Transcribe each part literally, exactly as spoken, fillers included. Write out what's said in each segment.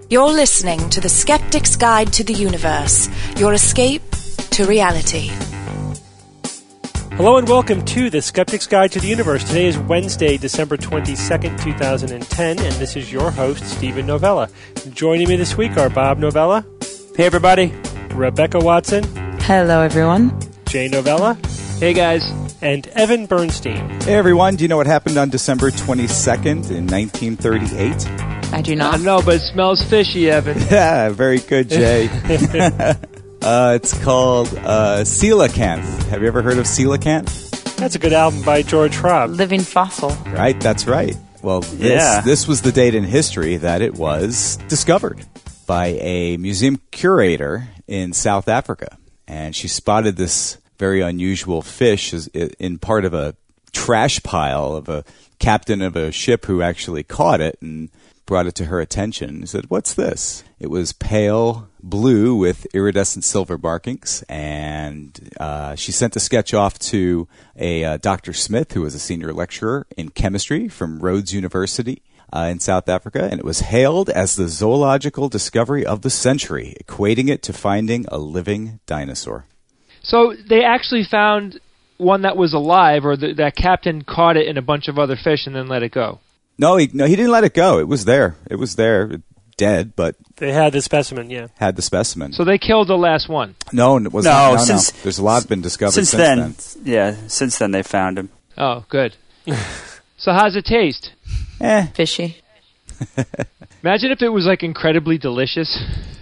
You're listening to The Skeptic's Guide to the Universe, your escape to reality. Hello and welcome to The Skeptic's Guide to the Universe. Today is Wednesday, December twenty-second, twenty ten, and this is your host, Stephen Novella. Joining me this week are Bob Novella. Hey, everybody. Rebecca Watson. Hello, everyone. Jay Novella. Hey, guys. And Evan Bernstein. Hey, everyone. Do you know what happened on December twenty-second in nineteen thirty-eight? I do not. I know, but it smells fishy, Evan. Yeah, very good, Jay. uh, it's called uh, Coelacanth. Have you ever heard of Coelacanth? That's a good album by George Hrab. Living fossil. Right, that's right. Well, this, Yeah. this was the date in history that it was discovered by a museum curator in South Africa. And she spotted this very unusual fish as, in part of a trash pile of a captain of a ship who actually caught it and brought it to her attention. He said, "What's this?" It was pale blue with iridescent silver markings, and uh, she sent a sketch off to a uh, Doctor Smith, who was a senior lecturer in chemistry from Rhodes University uh, in South Africa, and it was hailed as the zoological discovery of the century, equating it to finding a living dinosaur. So they actually found one that was alive, or the, that captain caught it in a bunch of other fish and then let it go. No, he no, he didn't let it go. It was there. It was there, dead, but They had the specimen, yeah. had the specimen. So they killed the last one. No, it was No, not, no, since- no. There's a lot been discovered Since since, then, then. yeah, since then they found him. Oh, good. So how's it taste? Eh, Fishy. Imagine if it was, like, incredibly delicious.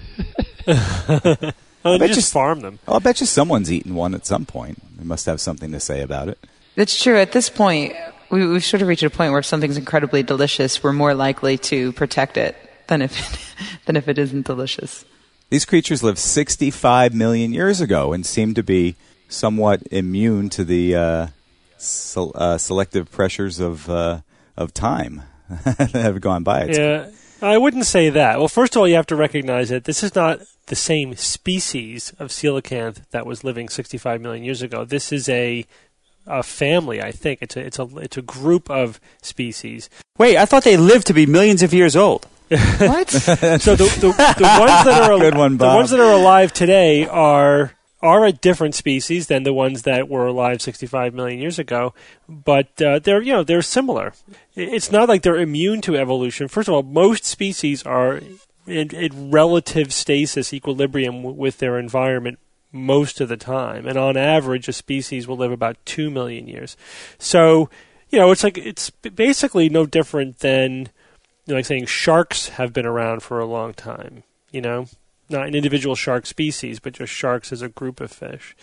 Oh, bet just you- farm them. I'll bet you someone's eaten one at some point. They must have something to say about it. That's true. At this point, we, we've sort of reached a point where if something's incredibly delicious, we're more likely to protect it than if it, than if it isn't delicious. These creatures lived sixty-five million years ago and seem to be somewhat immune to the uh, se- uh, selective pressures of uh, of time that have gone by. It's Yeah, I wouldn't say that. Well, first of all, you have to recognize that this is not the same species of coelacanth that was living sixty-five million years ago. This is a a family, I think. It's a it's a it's a group of species. Wait, I thought they lived to be millions of years old. What? So the the, the ones that are Good one, the Bob. ones that are alive today are are a different species than the ones that were alive sixty-five million years ago, but uh, they're you know they're similar. It's not like they're immune to evolution. First of all, most species are in, in relative stasis, equilibrium w- with their environment most of the time, and on average, a species will live about two million years. So, you know, it's like it's basically no different than you know, like saying sharks have been around for a long time. You know, not an individual shark species, but just sharks as a group of fish.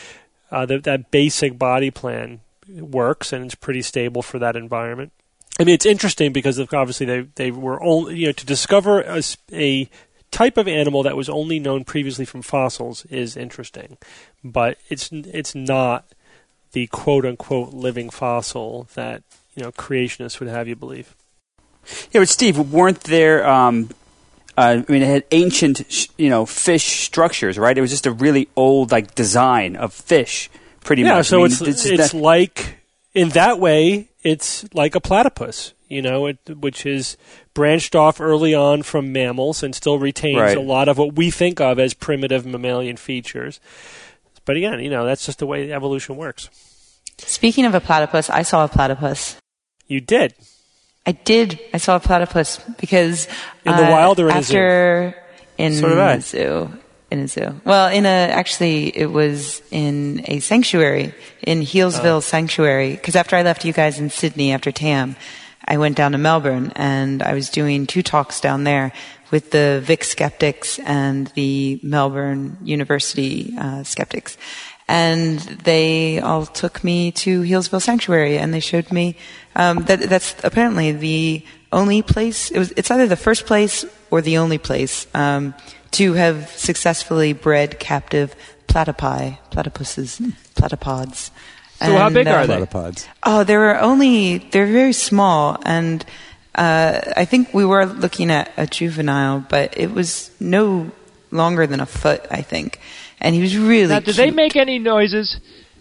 Uh, that that basic body plan works, and it's pretty stable for that environment. I mean, it's interesting because of, obviously they they were only you know to discover a, s- a type of animal that was only known previously from fossils is interesting, but it's it's not the quote unquote living fossil that you know creationists would have you believe. Yeah, but Steve, weren't there? Um, uh, I mean, it had ancient, sh- you know, fish structures, right? It was just a really old, like, design of fish, pretty Yeah, much. so I mean, it's this is it's not- like in that way it's like a platypus, you know, it, which is branched off early on from mammals and still retains Right. a lot of what we think of as primitive mammalian features. But again, you know, that's just the way evolution works. Speaking of a platypus, I saw a platypus. You did. I did. I saw a platypus because In the uh, wild or in a zoo? after in So did I. a zoo. In a zoo. Well, in a actually, it was in a sanctuary in Healesville Sanctuary. Because after I left you guys in Sydney after T A M, I went down to Melbourne and I was doing two talks down there with the Vic skeptics and the Melbourne University uh, skeptics. And they all took me to Healesville Sanctuary, and they showed me um, that that's apparently the only place. It was. It's either the first place or the only place um, to have successfully bred captive platypi, platypuses, platypods. So how big are they? Platypods. Oh, they were only. They're very small, and uh, I think we were looking at a juvenile, but it was no longer than a foot, I think. And he was really Now, did cute. they make any noises?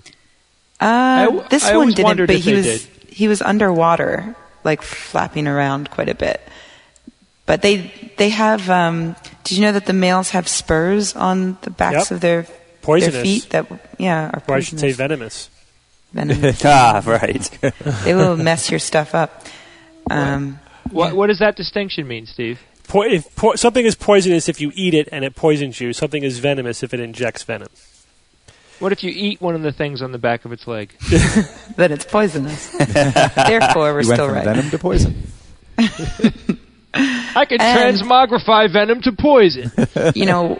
Uh, I- this I one always didn't, wondered but if he they was did. he was underwater, like flapping around quite a bit. But they they have. Um, did you know that the males have spurs on the backs Yep. of their Poisonous. their feet? That yeah, are Or I should say poisonous. venomous. Venomous. Ah, right. They will mess your stuff up. Um, What what does that distinction mean, Steve? Po- if po- something is poisonous if you eat it and it poisons you. Something is venomous if it injects venom. What if you eat one of the things on the back of its leg? Then it's poisonous. Therefore, we're You went still from right. venom to poison. I can And- transmogrify venom to poison. You know,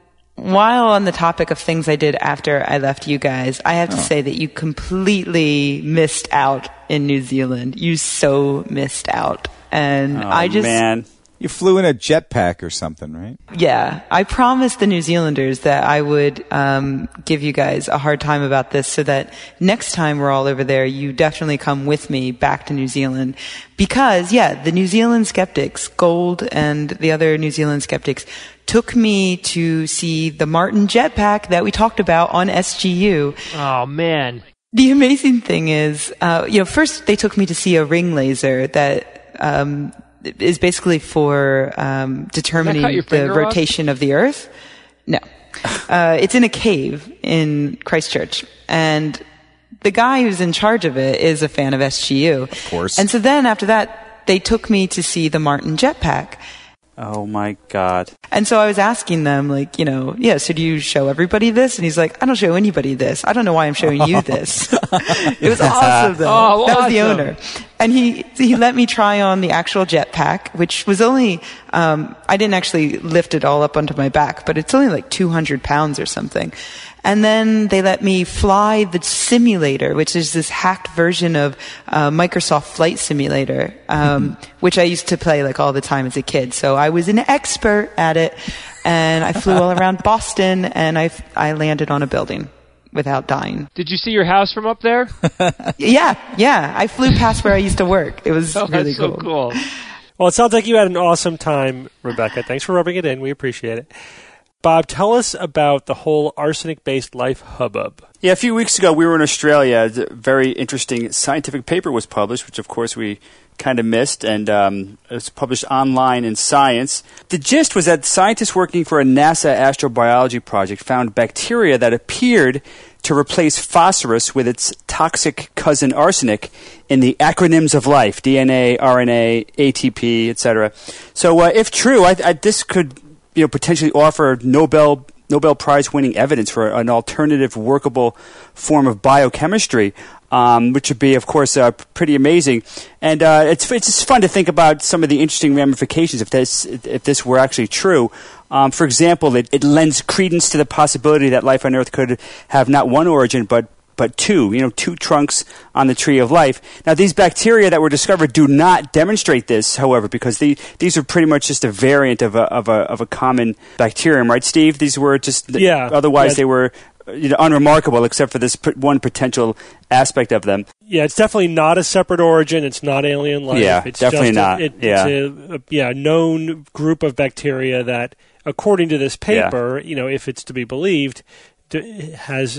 while on the topic of things I did after I left you guys, I have to say that you completely missed out in New Zealand. You so missed out. And Oh, I just, man. You flew in a jetpack or something, right? yeah, I promised the New Zealanders that I would um, give you guys a hard time about this so that next time we're all over there, you definitely come with me back to New Zealand. Because, yeah, the New Zealand skeptics, Gold and the other New Zealand skeptics, took me to see the Martin jetpack that we talked about on S G U. Oh man. The amazing thing is, uh, you know, first they took me to see a ring laser that um, is basically for um, determining cut your the finger off? rotation of the Earth. No, uh, it's in a cave in Christchurch, and the guy who's in charge of it is a fan of S G U. Of course. And so then after that, they took me to see the Martin jetpack. Oh, my God. And so I was asking them, like, you know, yeah, so do you show everybody this? And he's like, I don't show anybody this. I don't know why I'm showing you this. It was awesome, though. Oh, that was the awesome. owner. And he he let me try on the actual jetpack, which was only, um, I didn't actually lift it all up onto my back, but it's only like two hundred pounds or something. And then they let me fly the simulator, which is this hacked version of uh, Microsoft Flight Simulator, um, which I used to play like all the time as a kid. So I was an expert at it, and I flew all around Boston, and I I landed on a building without dying. Did you see your house from up there? Yeah, yeah. I flew past where I used to work. It was Oh, really that's so cool. cool. Well, it sounds like you had an awesome time, Rebecca. Thanks for rubbing it in. We appreciate it. Bob, tell us about the whole arsenic-based life hubbub. Yeah, a few weeks ago we were in Australia. A very interesting scientific paper was published, which of course we kind of missed, and um, it was published online in Science. The gist was that scientists working for a NASA astrobiology project found bacteria that appeared to replace phosphorus with its toxic cousin arsenic in the acronyms of life, D N A, R N A, A T P, et cetera. So uh, if true, I, I, this could you know, potentially offer Nobel Nobel Prize winning evidence for an alternative workable form of biochemistry, um, which would be, of course, uh, pretty amazing. And uh, it's it's just fun to think about some of the interesting ramifications if this if this were actually true. Um, for example, it, it lends credence to the possibility that life on Earth could have not one origin but but two, you know, two trunks on the tree of life. Now, these bacteria that were discovered do not demonstrate this, however, because the, these are pretty much just a variant of a of a of a common bacterium, right, Steve? These were just Yeah. Otherwise, Yeah. they were you know, unremarkable, except for this p- one potential aspect of them. Yeah, it's definitely not a separate origin. It's not alien life. Yeah, it's definitely just a- not. it- Yeah. It's a, a yeah known group of bacteria that, according to this paper, you know, if it's to be believed, d- has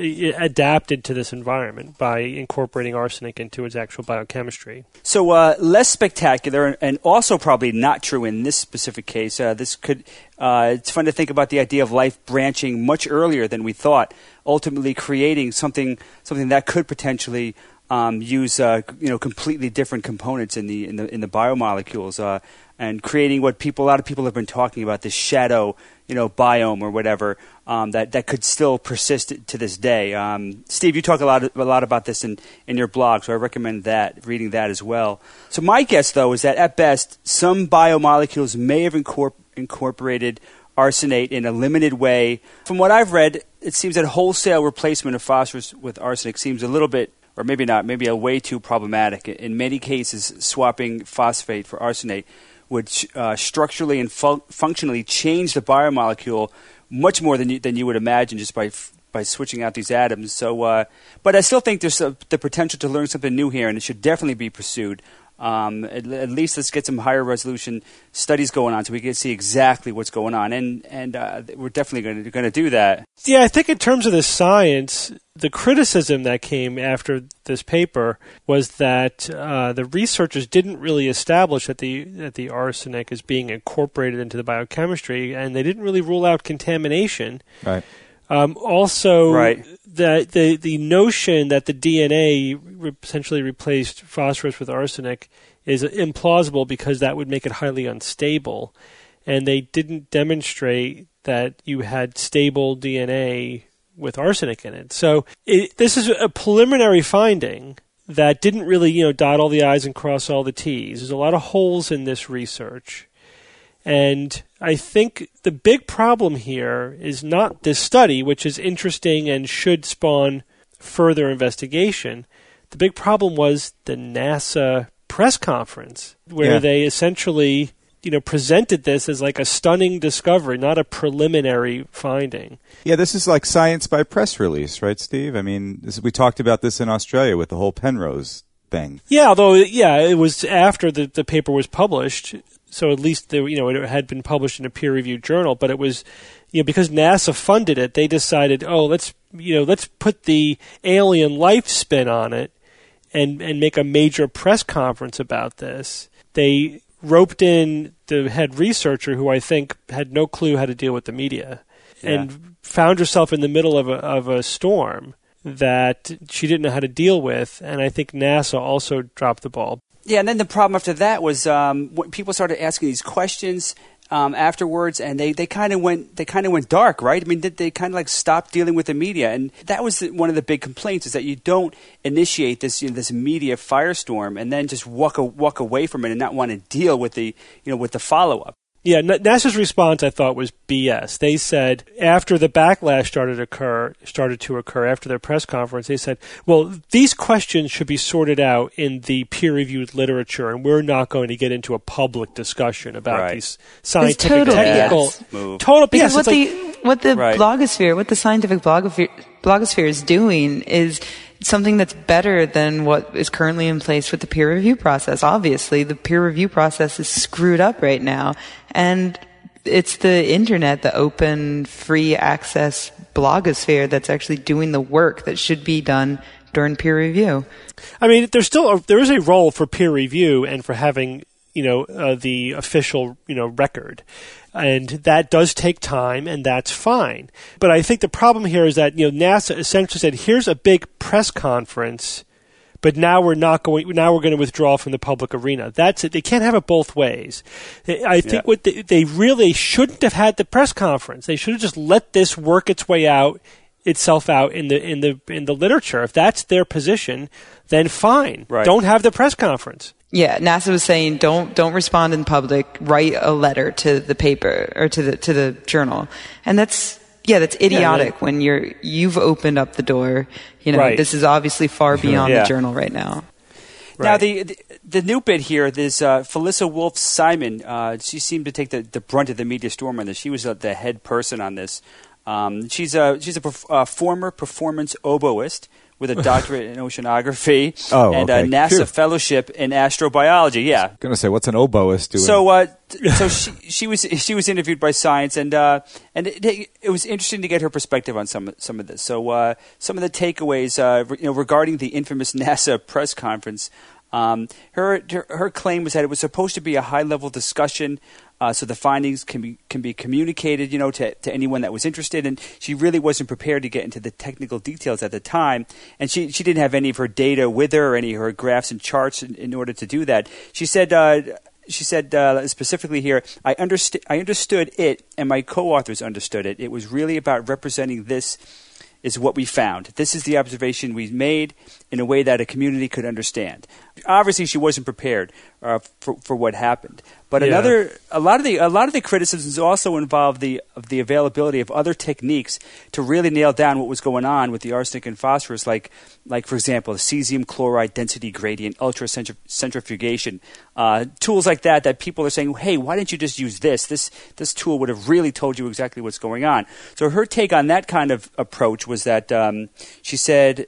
adapted to this environment by incorporating arsenic into its actual biochemistry. So uh, less spectacular, and also probably not true in this specific case. Uh, this could. Uh, it's fun to think about the idea of life branching much earlier than we thought, ultimately creating something something that could potentially um, use uh, you know completely different components in the in the in the biomolecules, uh, and creating what people a lot of people have been talking about, this shadow you know biome or whatever. Um, that, that could still persist to this day. Um, Steve, you talk a lot a lot about this in, in your blog, so I recommend that, reading that as well. So my guess, though, is that at best, some biomolecules may have incorpor- incorporated arsenate in a limited way. From what I've read, it seems that wholesale replacement of phosphorus with arsenic seems a little bit, or maybe not, maybe a way too problematic. In many cases, swapping phosphate for arsenate would uh, structurally and fu- functionally change the biomolecule much more than you, than you would imagine just by f- by switching out these atoms. So, uh, but I still think there's a, the potential to learn something new here, and it should definitely be pursued. Um, at, at least let's get some higher resolution studies going on so we can see exactly what's going on. And and uh, we're definitely going to going to do that. Yeah, I think in terms of the science, the criticism that came after this paper was that uh, the researchers didn't really establish that the that the arsenic is being incorporated into the biochemistry, and they didn't really rule out contamination. Right. Um, also, right. the, the the notion that the D N A re- essentially replaced phosphorus with arsenic is implausible because that would make it highly unstable, and they didn't demonstrate that you had stable D N A with arsenic in it. So it, this is a preliminary finding that didn't really, you know, dot all the I's and cross all the T's. There's a lot of holes in this research. And I think the big problem here is not this study, which is interesting and should spawn further investigation. The big problem was the NASA press conference, where yeah. they essentially, you know, presented this as like a stunning discovery, not a preliminary finding. Yeah, this is like science by press release, right, Steve? I mean, this, we talked about this in Australia with the whole Penrose thing. Yeah, although, yeah, it was after the, the paper was published. So at least the, you know it had been published in a peer-reviewed journal, but it was, you know, because NASA funded it, they decided, oh, let's you know let's put the alien life spin on it, and and make a major press conference about this. They roped in the head researcher, who I think had no clue how to deal with the media, yeah. and found herself in the middle of a of a storm that she didn't know how to deal with, and I think NASA also dropped the ball. Yeah, and then the problem after that was um, when people started asking these questions um, afterwards, and they, they kind of went they kind of went dark, right? I mean, they, they kind of like stopped dealing with the media, and that was the, one of the big complaints is that you don't initiate this you know, this media firestorm and then just walk a, walk away from it and not want to deal with the you know with the follow up. Yeah, NASA's response, I thought, was B S. They said, after the backlash started occur, started to occur after their press conference, they said, well, these questions should be sorted out in the peer-reviewed literature, and we're not going to get into a public discussion about right. these scientific, total technical... B S. Move. Total B S. Because what, Like, the, what the right. blogosphere, what the scientific blogosphere, blogosphere is doing is something that's better than what is currently in place with the peer review process. Obviously, the peer review process is screwed up right now, and it's the internet, the open, free access blogosphere that's actually doing the work that should be done during peer review. I mean, there's still a, there is a role for peer review and for having, you know, uh, the official, you know, record. And that does take time, and that's fine. But I think the problem here is that, you know, NASA essentially said, here's a big press conference, but now we're not going, now we're going to withdraw from the public arena. That's it. They can't have it both ways. I think yeah. what they, they really shouldn't have had the press conference. They should have just let this work its way out, itself out in the, in the, in the literature. If that's their position, then fine. Right. Don't have the press conference. Yeah, NASA was saying don't don't respond in public. Write a letter to the paper or to the to the journal, and that's yeah, that's idiotic. Yeah, yeah. When you're you've opened up the door. You know, right. This is obviously far beyond yeah. the journal right now. Right. Now the, the the new bit here, this uh, Felissa Wolf Simon, uh, she seemed to take the, the brunt of the media storm on this. She was uh, the head person on this. Um, she's a she's a perf- uh, former performance oboist with a doctorate in oceanography oh, and okay. a NASA Phew. fellowship in astrobiology. Yeah. I was going to say, what's an oboist doing? So, uh, so she she was she was interviewed by Science, and uh, and it, it was interesting to get her perspective on some some of this. So, uh, some of the takeaways, uh, you know, regarding the infamous NASA press conference. Um, her, her her claim was that it was supposed to be a high level discussion. Uh, so the findings can be can be communicated, you know, to, to anyone that was interested. And she really wasn't prepared to get into the technical details at the time. And she, she didn't have any of her data with her, or any of her graphs and charts in, in order to do that. She said, uh, she said uh, specifically here, I, underst- I understood it, and my co-authors understood it. It was really about representing this is what we found. This is the observation we made in a way that a community could understand. Obviously, she wasn't prepared uh, for for what happened. But yeah. another, a lot of the a lot of the criticisms also involve the of the availability of other techniques to really nail down what was going on with the arsenic and phosphorus, like like for example, the cesium chloride density gradient, ultracentrifugation, uh, tools like that. That people are saying, hey, why didn't you just use this? This this tool would have really told you exactly what's going on. So her take on that kind of approach was that um, she said.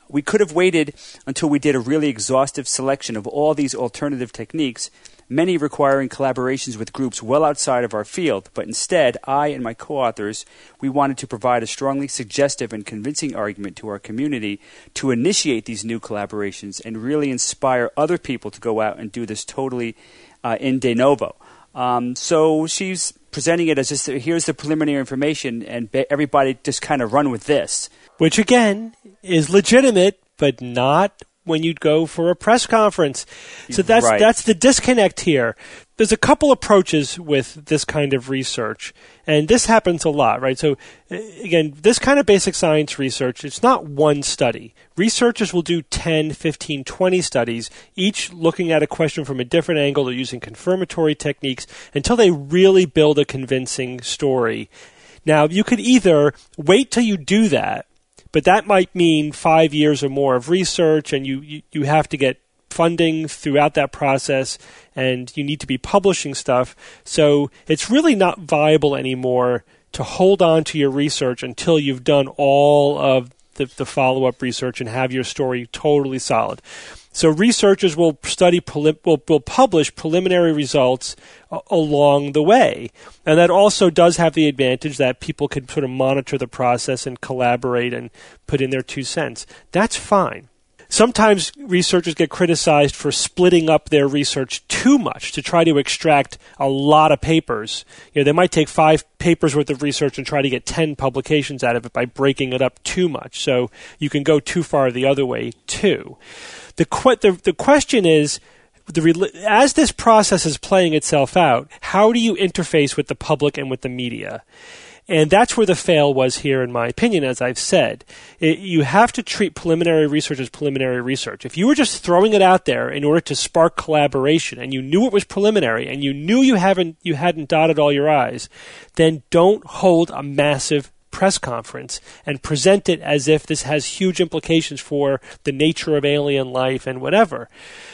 We could have waited until we did a really exhaustive selection of all these alternative techniques, many requiring collaborations with groups well outside of our field, but instead, I and my co-authors, we wanted to provide a strongly suggestive and convincing argument to our community to initiate these new collaborations and really inspire other people to go out and do this totally uh, in de novo. Um, so she's presenting it as just, here's the preliminary information, and be- everybody just kind of run with this. Which, again, is legitimate, but not when you'd go for a press conference. So that's Right. that's the disconnect here. There's a couple approaches with this kind of research, and this happens a lot, right? So, uh, again, this kind of basic science research, it's not one study. Researchers will do ten, fifteen, twenty studies, each looking at a question from a different angle or using confirmatory techniques until they really build a convincing story. Now, you could either wait till you do that, but that might mean five years or more of research, and you, you, you have to get funding throughout that process, and you need to be publishing stuff. So it's really not viable anymore to hold on to your research until you've done all of the, the follow-up research and have your story totally solid. So researchers will study, will, will publish preliminary results a- along the way. And that also does have the advantage that people can sort of monitor the process and collaborate and put in their two cents. That's fine. Sometimes researchers get criticized for splitting up their research too much to try to extract a lot of papers. You know, they might take five papers worth of research and try to get ten publications out of it by breaking it up too much. So you can go too far the other way too. The que- the, the question is, the, as this process is playing itself out, how do you interface with the public and with the media? And that's where the fail was here, in my opinion, as I've said. It, you have to treat preliminary research as preliminary research. If you were just throwing it out there in order to spark collaboration, and you knew it was preliminary, and you knew you haven't you hadn't dotted all your I's, then don't hold a massive press conference and present it as if this has huge implications for the nature of alien life and whatever.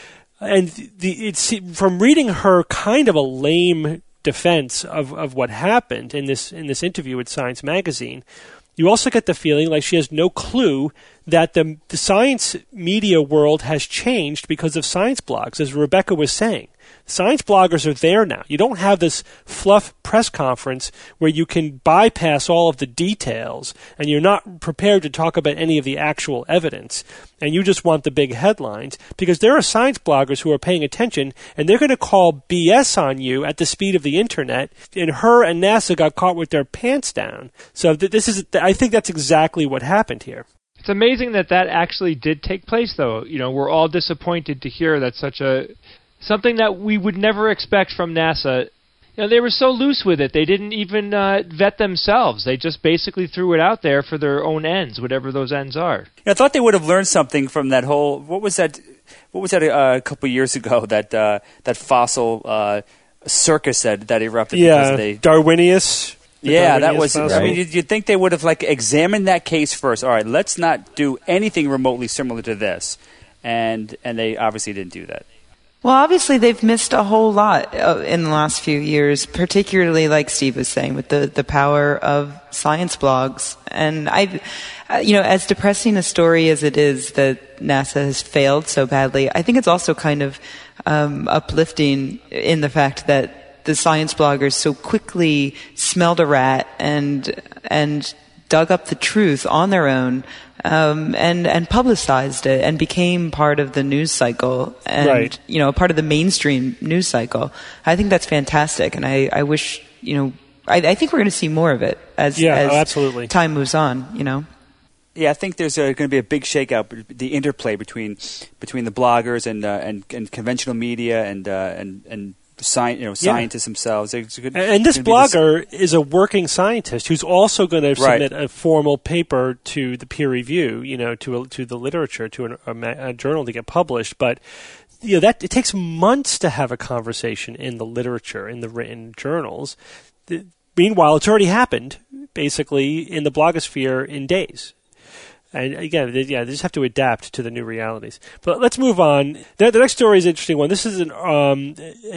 And the, it's from reading her kind of a lame defense of, of what happened in this in this interview with Science Magazine, you also get the feeling like she has no clue that the, the science media world has changed because of science blogs, as Rebecca was saying. Science bloggers are there now. You don't have this fluff press conference where you can bypass all of the details and you're not prepared to talk about any of the actual evidence, and you just want the big headlines, because there are science bloggers who are paying attention, and they're going to call B S on you at the speed of the internet, and her and NASA got caught with their pants down. So th- this is, I think that's exactly what happened here. It's amazing that that actually did take place, though. You know, we're all disappointed to hear that such a something that we would never expect from NASA. You know, they were so loose with it. They didn't even uh, vet themselves. They just basically threw it out there for their own ends, whatever those ends are. I thought they would have learned something from that whole. What was that? What was that uh, a couple of years ago? That uh, that fossil uh, circus that that erupted. Yeah, because they, Darwinius. Yeah, Darwinius that was. fossil. I mean, you'd, you'd think they would have like examined that case first. All right, let's not do anything remotely similar to this, and and they obviously didn't do that. Well, obviously they've missed a whole lot uh, in the last few years, particularly like Steve was saying with the, the power of science blogs. And I, uh, you know, as depressing a story as it is that NASA has failed so badly, I think it's also kind of um, uplifting in the fact that the science bloggers so quickly smelled a rat and and dug up the truth on their own, um, and and publicized it and became part of the news cycle and right. you know part of the mainstream news cycle. I think that's fantastic, and I, I wish you know I, I think we're going to see more of it as yeah, as oh, absolutely. time moves on. You know. Yeah, I think there's going to be a big shakeout, the interplay between between the bloggers and uh, and, and conventional media and uh, and and sci- you know scientists yeah. themselves. It's good, and this blogger this is a working scientist who's also going to right. submit a formal paper to the peer review, you know, to a, to the literature, to an, a, a journal to get published. But you know that it takes months to have a conversation in the literature, in the written journals. The, meanwhile, it's already happened, basically, in the blogosphere in days. And again, they, yeah, they just have to adapt to the new realities. But let's move on. The, the next story is an interesting one. This is an um,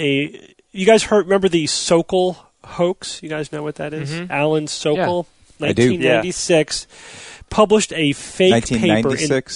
a. You guys heard? Remember the Sokol hoax? You guys know what that is? Mm-hmm. Alan Sokol, yeah. nineteen ninety-six, published a fake nineteen ninety-six? paper. In,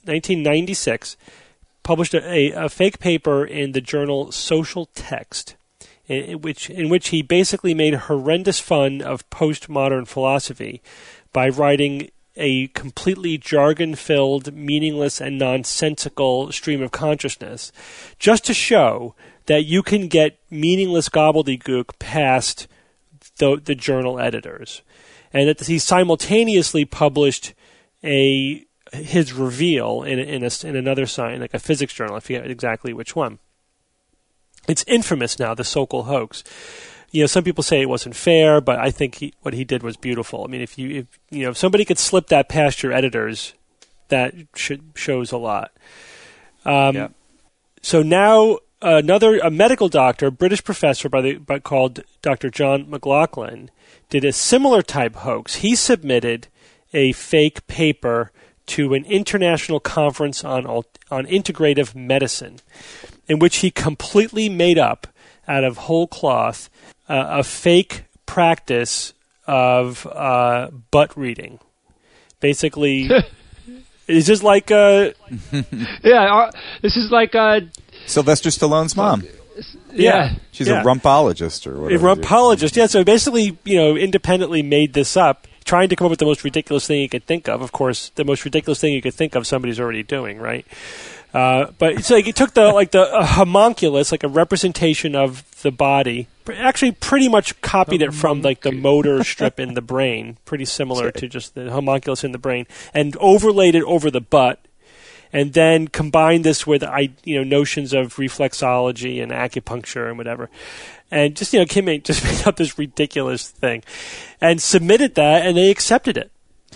nineteen ninety-six, published a, a, a fake paper in the journal Social Text, in which in which he basically made horrendous fun of postmodern philosophy by writing a completely jargon-filled, meaningless, and nonsensical stream of consciousness, just to show that you can get meaningless gobbledygook past the, the journal editors. And that he simultaneously published a his reveal in in, a, in another science, like a physics journal. I forget exactly which one. It's infamous now, the Sokal hoax. You know, some people say it wasn't fair, but I think he, what he did was beautiful. I mean, if you if you know if somebody could slip that past your editors, that should, shows a lot. Um, yeah. So now another a medical doctor, a British professor by the by, called Doctor John McLaughlin, did a similar type hoax. He submitted a fake paper to an international conference on on integrative medicine, in which he completely made up, out of whole cloth, uh, a fake practice of uh, butt reading. Basically, it's just like uh, yeah. Uh, this is like uh, Sylvester Stallone's mom. Yeah, she's yeah. a rumpologist or whatever. A rumpologist, yeah. So basically, you know, independently made this up, trying to come up with the most ridiculous thing you could think of. Of course, the most ridiculous thing you could think of, somebody's already doing, right? Uh, but it's like it took the like the uh, homunculus, like a representation of the body. Actually, pretty much copied it from like the motor strip in the brain, pretty similar to just the homunculus in the brain, and overlaid it over the butt, and then combined this with I you know notions of reflexology and acupuncture and whatever. And just, you know, Kim made, just made up this ridiculous thing and submitted that, and they accepted it.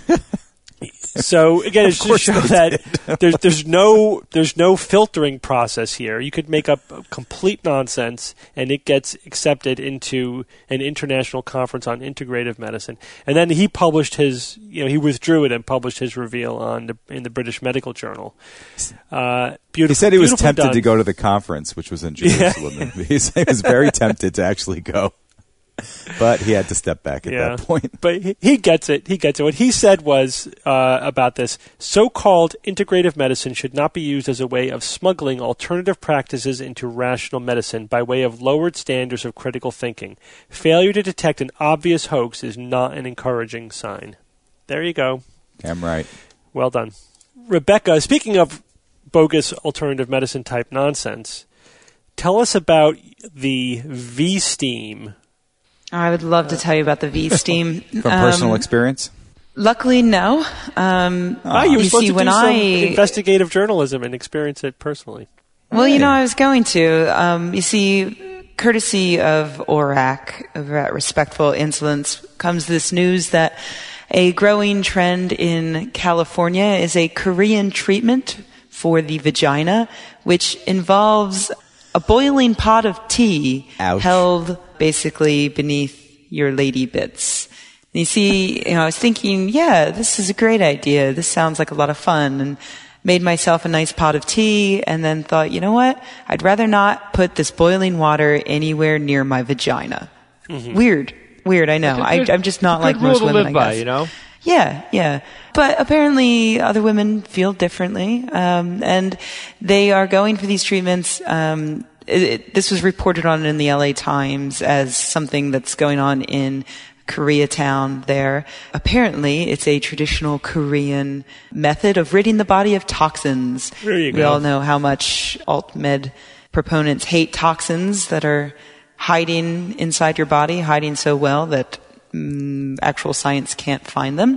So again, it's just to show that there's there's no there's no filtering process here. You could make up complete nonsense, and it gets accepted into an international conference on integrative medicine. And then he published his, you know, he withdrew it and published his reveal on the, in the British Medical Journal. Uh, beautiful. He said he was tempted done. to go to the conference, which was in Jerusalem. Yeah. He was very tempted to actually go. But he had to step back at yeah. that point. But he, he gets it. He gets it. What he said was uh, about this, so-called integrative medicine should not be used as a way of smuggling alternative practices into rational medicine by way of lowered standards of critical thinking. Failure to detect an obvious hoax is not an encouraging sign. There you go. I'm right. Well done. Rebecca, speaking of bogus alternative medicine type nonsense, tell us about the V-Steam. I would love to tell you about the V-Steam. From um, personal experience? Luckily, no. Um, ah, you were you supposed see, to when do some I, investigative journalism and experience it personally. Well, you know, I was going to. Um, you see, courtesy of O R A C, over at Respectful Insolence, comes this news that a growing trend in California is a Korean treatment for the vagina, which involves a boiling pot of tea Ouch. held basically beneath your lady bits. And you see, you know, I was thinking, yeah, this is a great idea. This sounds like a lot of fun. And made myself a nice pot of tea and then thought, you know what? I'd rather not put this boiling water anywhere near my vagina. Mm-hmm. Weird. Weird, I know. Good, I, I'm just not like good most rule to women, live I guess. by, you know? Yeah, yeah. But apparently other women feel differently. Um, and they are going for these treatments. Um, it, it, this was reported on in the L A Times as something that's going on in Koreatown there. Apparently, it's a traditional Korean method of ridding the body of toxins. There you we go. all know how much alt-med proponents hate toxins that are hiding inside your body, hiding so well that um, actual science can't find them.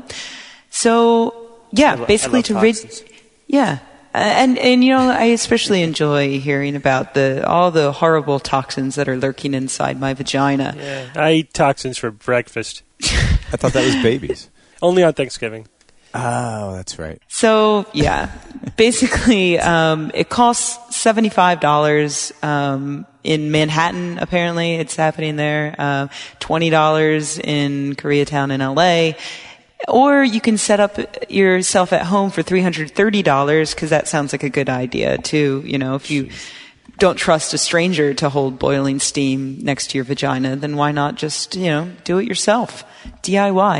So, yeah, I lo- basically I to love rid... toxins. Yeah. Uh, and, and, you know, I especially enjoy hearing about the all the horrible toxins that are lurking inside my vagina. Yeah, I eat toxins for breakfast. I thought that was babies. Only on Thanksgiving. Oh, that's right. So, yeah, basically, um, it costs seventy-five dollars um, in Manhattan, apparently. It's happening there. Uh, twenty dollars in Koreatown in L A. Or you can set up yourself at home for three hundred thirty dollars, because that sounds like a good idea, too. You know, if you don't trust a stranger to hold boiling steam next to your vagina, then why not just, you know, do it yourself? D I Y.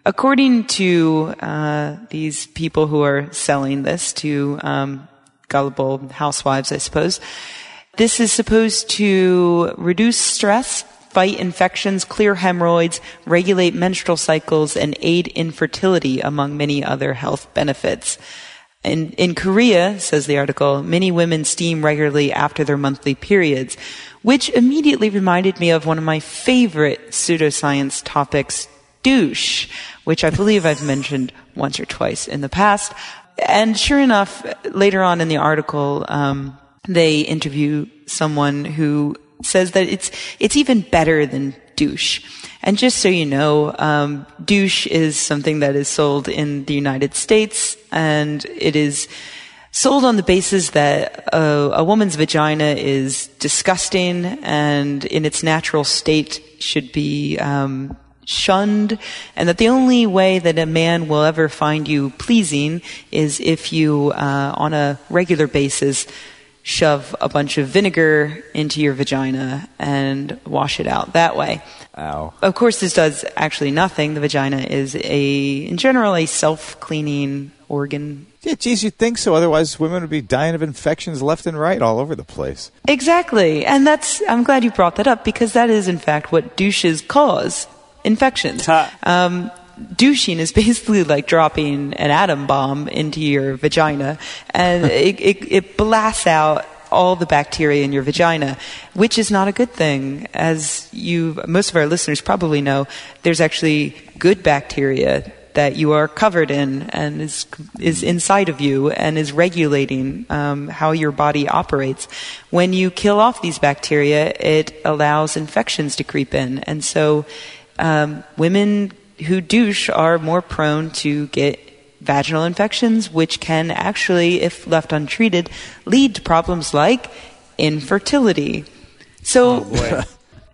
According to uh, these people who are selling this to um, gullible housewives, I suppose, this is supposed to reduce stress, fight infections, clear hemorrhoids, regulate menstrual cycles, and aid infertility, among many other health benefits. In, in Korea, says the article, many women steam regularly after their monthly periods, which immediately reminded me of one of my favorite pseudoscience topics, douche, which I believe I've mentioned once or twice in the past. And sure enough, later on in the article, um, they interview someone who says that it's it's even better than douche. And just so you know, um, douche is something that is sold in the United States, and it is sold on the basis that a, a woman's vagina is disgusting and in its natural state should be um, shunned, and that the only way that a man will ever find you pleasing is if you, uh, on a regular basis, shove a bunch of vinegar into your vagina and wash it out that way. Ow. Of course, this does actually nothing. The vagina is a, in general, a self-cleaning organ. Yeah, geez, you'd think so. Otherwise, women would be dying of infections left and right all over the place. Exactly. And that's, I'm glad you brought that up, because that is, in fact, what douches cause. Infections. Um, douching is basically like dropping an atom bomb into your vagina, and it, it, it blasts out all the bacteria in your vagina, which is not a good thing. As you, most of our listeners probably know, there's actually good bacteria that you are covered in and is is inside of you and is regulating um, how your body operates. When you kill off these bacteria, it allows infections to creep in, and so Um, women who douche are more prone to get vaginal infections, which can actually, if left untreated, lead to problems like infertility. So, Oh,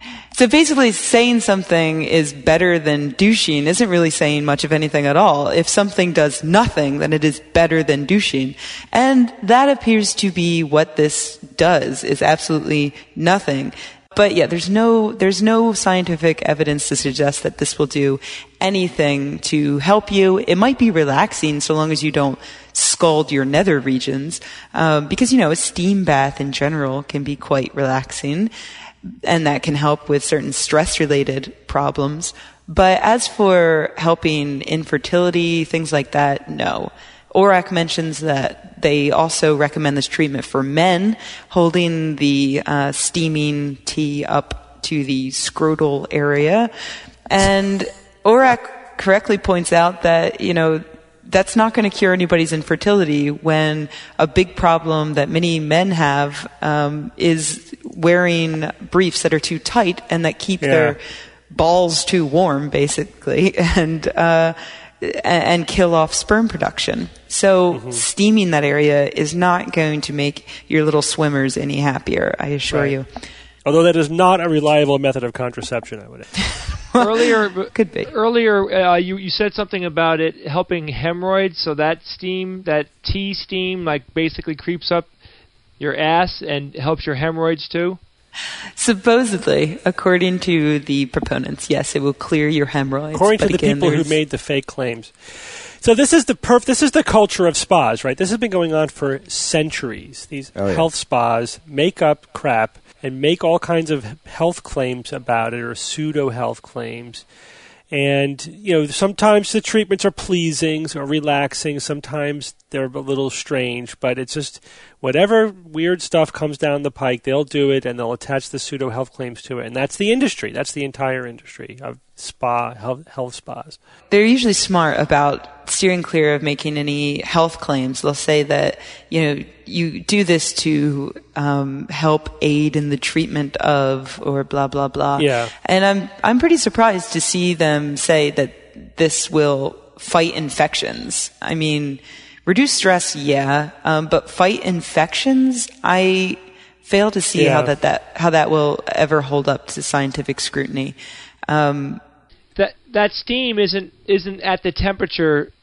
so basically saying something is better than douching isn't really saying much of anything at all. If something does nothing, then it is better than douching. And that appears to be what this does, is absolutely nothing. But yeah, there's no there's no scientific evidence to suggest that this will do anything to help you. It might be relaxing so long as you don't scald your nether regions, um, because you know a steam bath in general can be quite relaxing, and that can help with certain stress-related problems. But as for helping infertility, things like that, no. O R A C mentions that they also recommend this treatment for men, holding the uh, steaming tea up to the scrotal area. And O R A C correctly points out that, you know, that's not going to cure anybody's infertility when a big problem that many men have um, is wearing briefs that are too tight and that keep Yeah. their balls too warm, basically. And, uh, and kill off sperm production. So Mm-hmm. steaming that area is not going to make your little swimmers any happier, I assure Right. you. Although that is not a reliable method of contraception, I would add. earlier, Could be. Earlier, uh, you you said something about it helping hemorrhoids. So that steam, that tea steam, like basically creeps up your ass and helps your hemorrhoids too. Supposedly, according to the proponents, yes, it will clear your hemorrhoids. According to but the again, people who there's- made the fake claims. So this is the perf- This is the culture of spas, right? This has been going on for centuries. These Oh, yeah. health spas make up crap and make all kinds of health claims about it, or pseudo health claims. And you know, sometimes the treatments are pleasing or relaxing. Sometimes they're a little strange, but it's just whatever weird stuff comes down the pike, they'll do it, and they'll attach the pseudo health claims to it. And that's the industry. That's the entire industry of spa health, health spas. They're usually smart about steering clear of making any health claims. They'll say that, you know, you do this to um, help aid in the treatment of, or blah, blah, blah. Yeah. And I'm, I'm pretty surprised to see them say that this will fight infections. I mean, reduce stress, yeah, um, but fight infections, I fail to see Yeah. how that, that, how that will ever hold up to scientific scrutiny. Um, That that steam isn't isn't at the temperature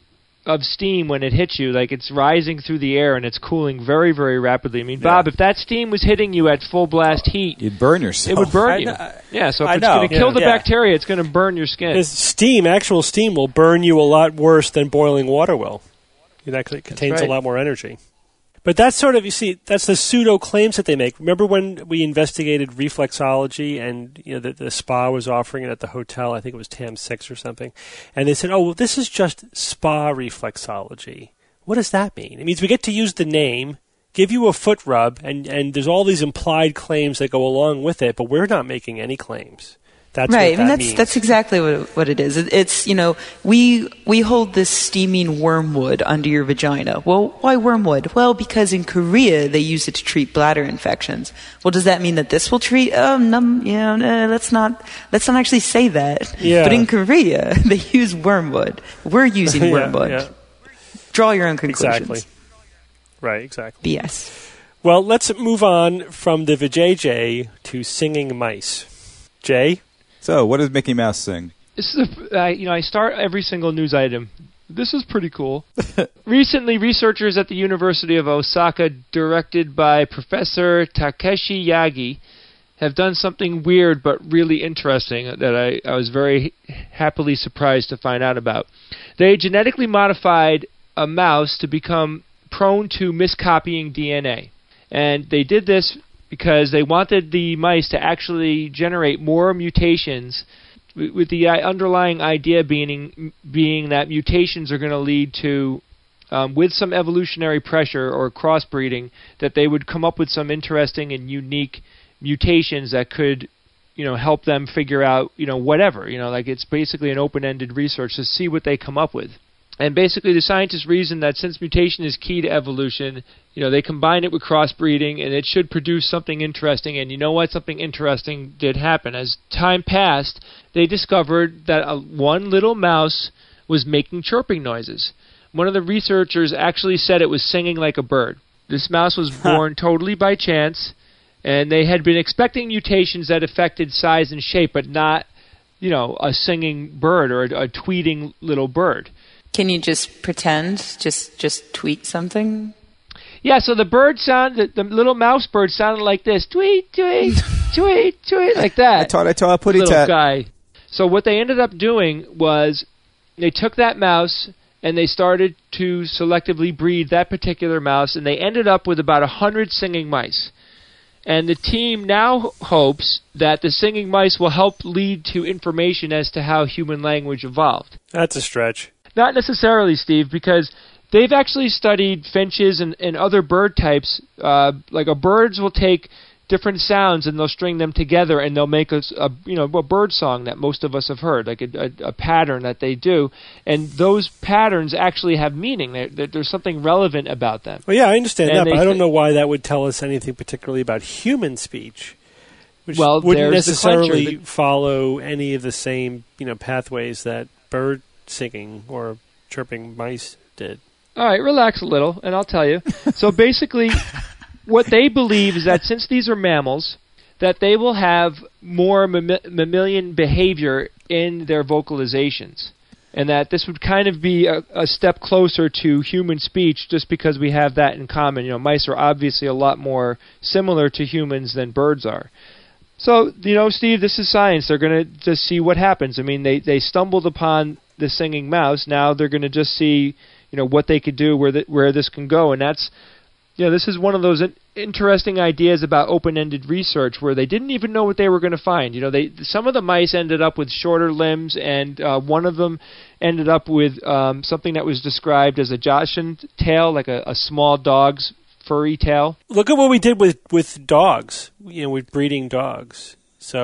of steam when it hits you, like it's rising through the air and it's cooling very, very rapidly. I mean, Bob, Yeah. if that steam was hitting you at full blast heat, You'd burn yourself. it would burn I you. know- Yeah, so if I it's know. going to kill Yeah. the Yeah. bacteria, it's going to burn your skin. Because steam, actual steam, will burn you a lot worse than boiling water will. It actually contains right. a lot more energy. But that's sort of, you see, that's the pseudo claims that they make. Remember when we investigated reflexology and, you know, the, the spa was offering it at the hotel, I think it was T A M six or something, and they said, oh, well, this is just spa reflexology. What does that mean? It means we get to use the name, give you a foot rub, and, and there's all these implied claims that go along with it, but we're not making any claims. That's right. what I mean, that that's means. that's exactly what what it is. It, it's you know we we hold this steaming wormwood under your vagina. Well, why wormwood? Well, because in Korea they use it to treat bladder infections. Well, does that mean that this will treat? Oh, no, yeah, no, let's not let's not actually say that. Yeah. But in Korea they use wormwood. We're using Yeah, wormwood. yeah. Draw your own conclusions. Exactly. Right, exactly. B S. Well, let's move on from the vajayjay to singing mice. Jay? So, what does Mickey Mouse sing? This is a, uh, you know, I start every single news item. This is pretty cool. Recently, researchers at the University of Osaka, directed by Professor Takeshi Yagi, have done something weird but really interesting that I, I was very happily surprised to find out about. They genetically modified a mouse to become prone to miscopying D N A. And they did this because they wanted the mice to actually generate more mutations, with the underlying idea being being that mutations are going to lead to, um, with some evolutionary pressure or crossbreeding, that they would come up with some interesting and unique mutations that could, you know, help them figure out, you know, whatever. You know, like it's basically an open-ended research to see what they come up with. And basically the scientists reason that since mutation is key to evolution, you know, they combine it with crossbreeding and it should produce something interesting. And you know what? Something interesting did happen. As time passed, they discovered that a, one little mouse was making chirping noises. One of the researchers actually said it was singing like a bird. This mouse was born totally by chance, and they had been expecting mutations that affected size and shape, but not, you know, a singing bird or a, a tweeting little bird. Can you just pretend? Just just tweet something? Yeah, so the bird sound, the, the little mouse bird sounded like this. Tweet, tweet, tweet, tweet, like that. I taught I taught putty little tat. guy. So what they ended up doing was they took that mouse and they started to selectively breed that particular mouse, and they ended up with about a hundred singing mice. And the team now hopes that the singing mice will help lead to information as to how human language evolved. That's a stretch. Not necessarily, Steve, because they've actually studied finches and, and other bird types. Uh, like a birds will take different sounds and they'll string them together and they'll make a, a you know a bird song that most of us have heard, like a, a, a pattern that they do. And those patterns actually have meaning. They're, they're, there's something relevant about them. Well, yeah, I understand And that, they but I don't th- know why that would tell us anything particularly about human speech, which Well, wouldn't there's the necessarily clincher. The- follow any of the same, you know, pathways that bird singing or chirping mice did. All right, relax a little, and I'll tell you. So basically, what they believe is that since these are mammals, that they will have more mam- mammalian behavior in their vocalizations, and that this would kind of be a, a step closer to human speech just because we have that in common. You know, mice are obviously a lot more similar to humans than birds are. So, you know, Steve, this is science. They're going to just see what happens. I mean, they, they stumbled upon the singing mouse. Now they're going to just see, you know, what they could do, where the, where this can go. And that's, you know, this is one of those in- interesting ideas about open-ended research where they didn't even know what they were going to find. You know, they some of the mice ended up with shorter limbs, and uh, one of them ended up with um, something that was described as a Joshin tail, like a, a small dog's furry tail. Look at what we did with, with dogs, you know, with breeding dogs.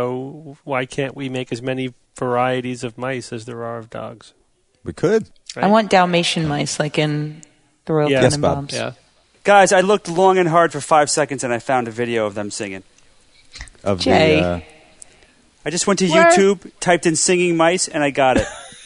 So why can't we make as many varieties of mice as there are of dogs? We could. Right? I want Dalmatian mice, like in the Royal Yeah. Yes, Tenenbaums. Bob. Yeah. Guys, I looked long and hard for five seconds and I found a video of them singing. Of Jay. the, uh, I just went to Where? YouTube, typed in singing mice, and I got it.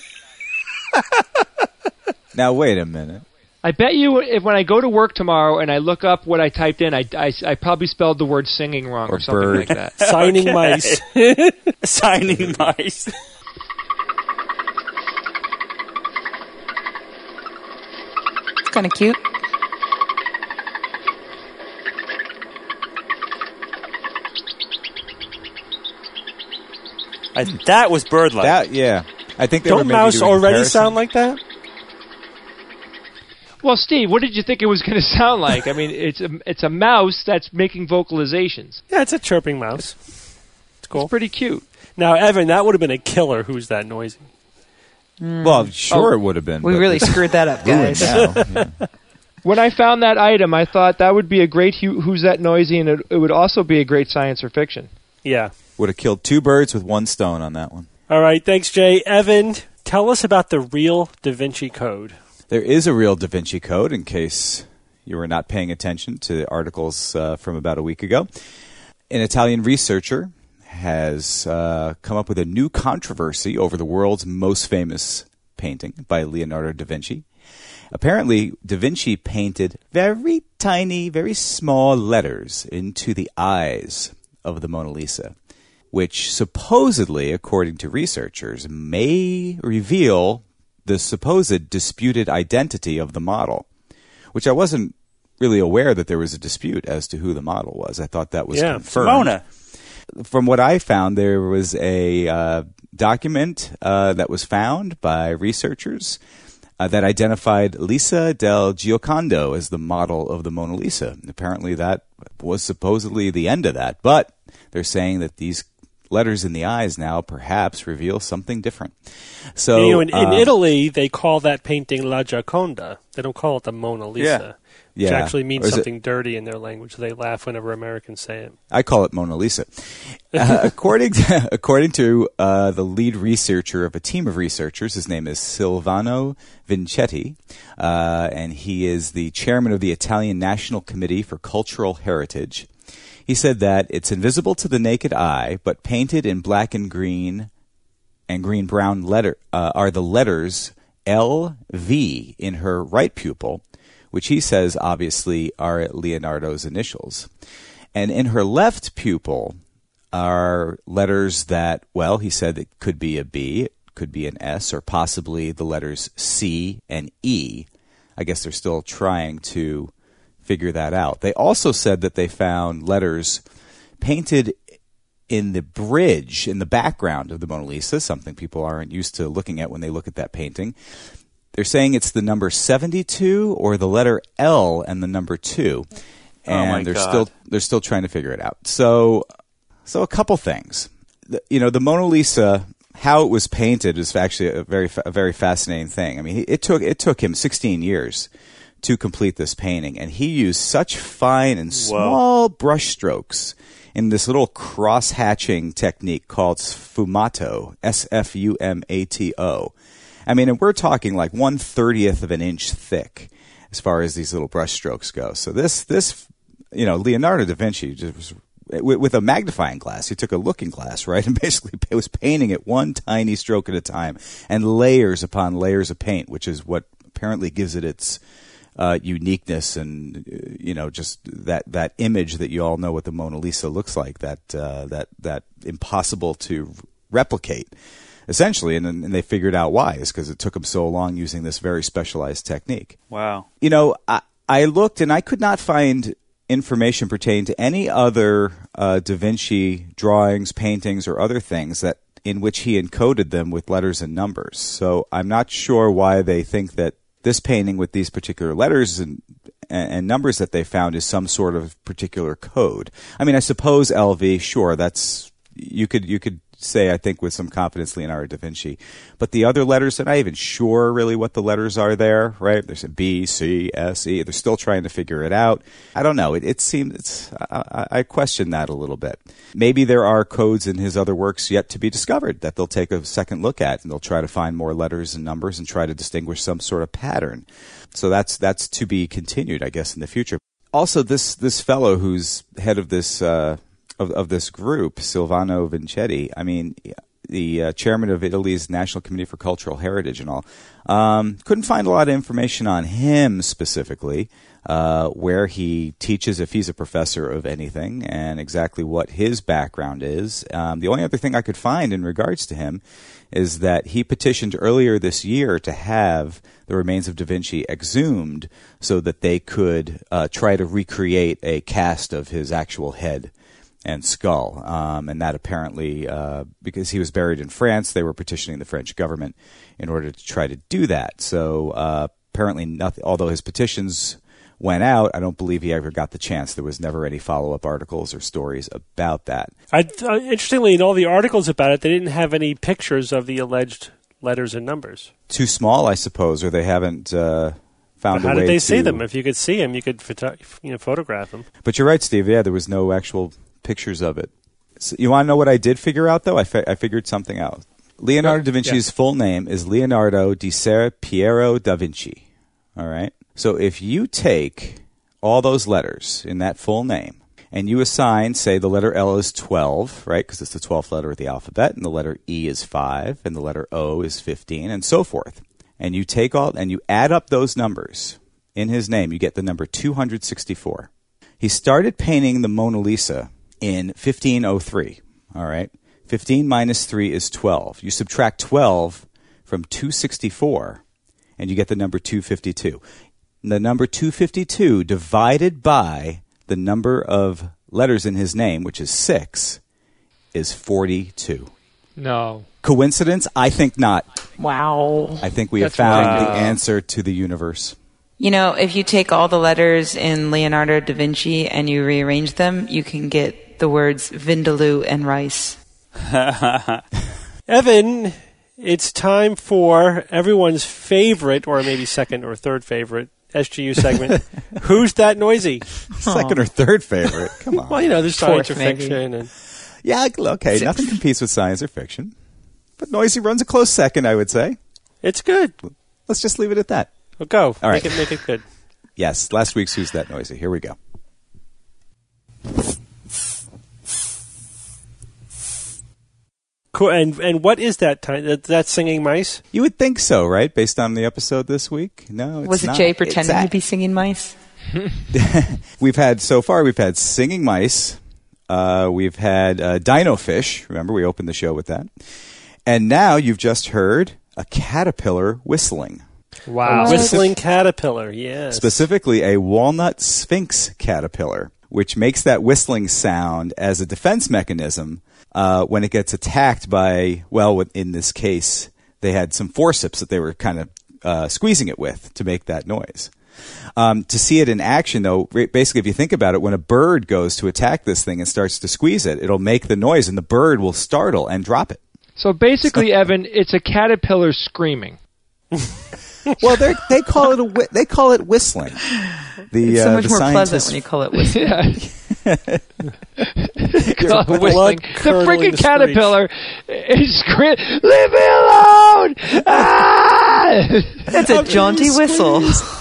now wait a minute. I bet you if when I go to work tomorrow and I look up what I typed in, I, I, I probably spelled the word singing wrong or, Or something bird. like that. Signing Okay. mice. Signing mice. kind of cute. I, that was bird-like. That, yeah. I think they were Don't maybe mouse doing already comparison. sound like that? Well, Steve, what did you think it was going to sound like? I mean, it's a, it's a mouse that's making vocalizations. Yeah, it's a chirping mouse. It's cool. It's pretty cute. Now, Evan, that would have been a killer. Who's that noisy? Well, sure Oh, it would have been. We but really it's screwed that up, ruined guys. now. Yeah. When I found that item, I thought that would be a great Who- Who's That Noisy, and it, it would also be a great science or fiction. Yeah. Would have killed two birds with one stone on that one. All right. Thanks, Jay. Evan, tell us about the real Da Vinci Code. There is a real Da Vinci Code, in case you were not paying attention to the articles uh, from about a week ago. An Italian researcher has uh, come up with a new controversy over the world's most famous painting by Leonardo da Vinci. Apparently, Da Vinci painted very tiny, very small letters into the eyes of the Mona Lisa, which supposedly, according to researchers, may reveal the supposed disputed identity of the model, which I wasn't really aware that there was a dispute as to who the model was. I thought that was Yeah, confirmed. Mona. From what I found, there was a uh, document uh, that was found by researchers uh, that identified Lisa del Giocondo as the model of the Mona Lisa. Apparently that was supposedly the end of that, but they're saying that these letters in the eyes now perhaps reveal something different. So, you know, in, in uh, Italy, they call that painting La Gioconda. They don't call it the Mona Lisa. Which Yeah. actually means Or is it- something dirty in their language. They laugh whenever Americans say it. I call it Mona Lisa. Uh, according to, according to uh, the lead researcher of a team of researchers, his name is Silvano Vincetti, uh, and he is the chairman of the Italian National Committee for Cultural Heritage. He said that it's invisible to the naked eye, but painted in black and green and green-brown letter uh, are the letters L V in her right pupil, which he says obviously are Leonardo's initials. And in her left pupil are letters that, well, he said it could be a B, it could be an S, or possibly the letters C and E. I guess they're still trying to figure that out. They also said that they found letters painted in the bridge, in the background of the Mona Lisa, something people aren't used to looking at when they look at that painting. They're saying it's the number seventy-two or the letter L and the number two. And Oh, my they're God. still they're still trying to figure it out. So so a couple things. The, you know, the Mona Lisa, how it was painted is actually a very a very fascinating thing. I mean, it took it took him sixteen years to complete this painting, and he used such fine and small brush strokes in this little cross-hatching technique called sfumato, S F U M A T O. I mean, and we're talking like one thirtieth of an inch thick as far as these little brush strokes go. So this, this, you know, Leonardo da Vinci just was, with, with a magnifying glass. He took a looking glass, right, and basically was painting it one tiny stroke at a time, and layers upon layers of paint, which is what apparently gives it its uh, uniqueness and uh, you know, just that that image that you all know what the Mona Lisa looks like. That uh, that that impossible to replicate. Essentially, and, and they figured out why, is because it took them so long using this very specialized technique. Wow. You know, I, I looked and I could not find information pertaining to any other uh, Da Vinci drawings, paintings, or other things that in which he encoded them with letters and numbers. So I'm not sure why they think that this painting with these particular letters and and numbers that they found is some sort of particular code. I mean, I suppose L V, sure, that's you could you could say, I think, with some confidence, Leonardo da Vinci. But the other letters, they're not even sure really what the letters are there, right? There's a B, C, S, E. They're still trying to figure it out. I don't know. It, it seems, it's, I, I question that a little bit. Maybe there are codes in his other works yet to be discovered that they'll take a second look at, and they'll try to find more letters and numbers and try to distinguish some sort of pattern. So that's, that's to be continued, I guess, in the future. Also, this, this fellow who's head of this, uh, Of, of this group, Silvano Vincetti, I mean, the uh, chairman of Italy's National Committee for Cultural Heritage and all. Um, couldn't find a lot of information on him specifically, uh, where he teaches, if he's a professor of anything, and exactly what his background is. Um, the only other thing I could find in regards to him is that he petitioned earlier this year to have the remains of Da Vinci exhumed so that they could uh, try to recreate a cast of his actual head and skull. Um, and that apparently, uh, because he was buried in France, they were petitioning the French government in order to try to do that. So uh, apparently, nothing, although his petitions went out, I don't believe he ever got the chance. There was never any follow-up articles or stories about that. I, uh, interestingly, in all the articles about it, they didn't have any pictures of the alleged letters and numbers. Too small, I suppose, or they haven't uh, found but a way to... How did they see them? If you could see them, you could photo- you know, photograph them. But you're right, Steve. Yeah, there was no actual pictures of it. So you want to know what I did figure out, though? I, fi- I figured something out. Leonardo da Vinci's yeah. full name is Leonardo di Ser Piero da Vinci. All right? So if you take all those letters in that full name and you assign, say, the letter L is twelve, right, because it's the twelfth letter of the alphabet, and the letter E is five, and the letter O is fifteen, and so forth, and you take all and you add up those numbers in his name, you get the number two hundred sixty-four. He started painting the Mona Lisa in fifteen oh three, all right? fifteen minus three is twelve. You subtract twelve from two hundred sixty-four, and you get the number two hundred fifty-two. The number two hundred fifty-two divided by the number of letters in his name, which is six, is forty-two. No. Coincidence? I think not. Wow. I think we That's have found wow. the answer to the universe. You know, if you take all the letters in Leonardo da Vinci and you rearrange them, you can get the words Vindaloo and rice. Evan, it's time for everyone's favorite, or maybe second or third favorite, S G U segment. Who's That Noisy? Second or third favorite? Come on. Well, you know, there's science Fourth, or maybe. fiction. And Yeah, okay, nothing competes with science or fiction. But Noisy runs a close second, I would say. it's good. Let's just leave it at that. Well, go. All make right. it make it good. Yes, last week's Who's That Noisy? Here we go. Cool. And and what is that time? That, that singing mice? You would think so, right? Based on the episode this week? No, it's Was it not. Jay pretending It's to be singing mice? We've had, so far, we've had singing mice. Uh, we've had uh, dino fish. Remember, we opened the show with that. And now you've just heard a caterpillar whistling. Wow. A whistling caterpillar, yes. Specifically, a walnut sphinx caterpillar, which makes that whistling sound as a defense mechanism uh, when it gets attacked by, well, in this case, they had some forceps that they were kind of uh, squeezing it with to make that noise. Um, to see it in action, though, basically, if you think about it, when a bird goes to attack this thing and starts to squeeze it, it'll make the noise, and the bird will startle and drop it. So basically, Evan, it's a caterpillar screaming. Well, they they call it a whi- they call it whistling. The, It's so uh, much the more pleasant scientists- when you call it whistling. Yeah. Call it whistling. The blood-curdling freaking screech. caterpillar is screaming, "Leave me alone!" Ah! That's a jaunty whistle.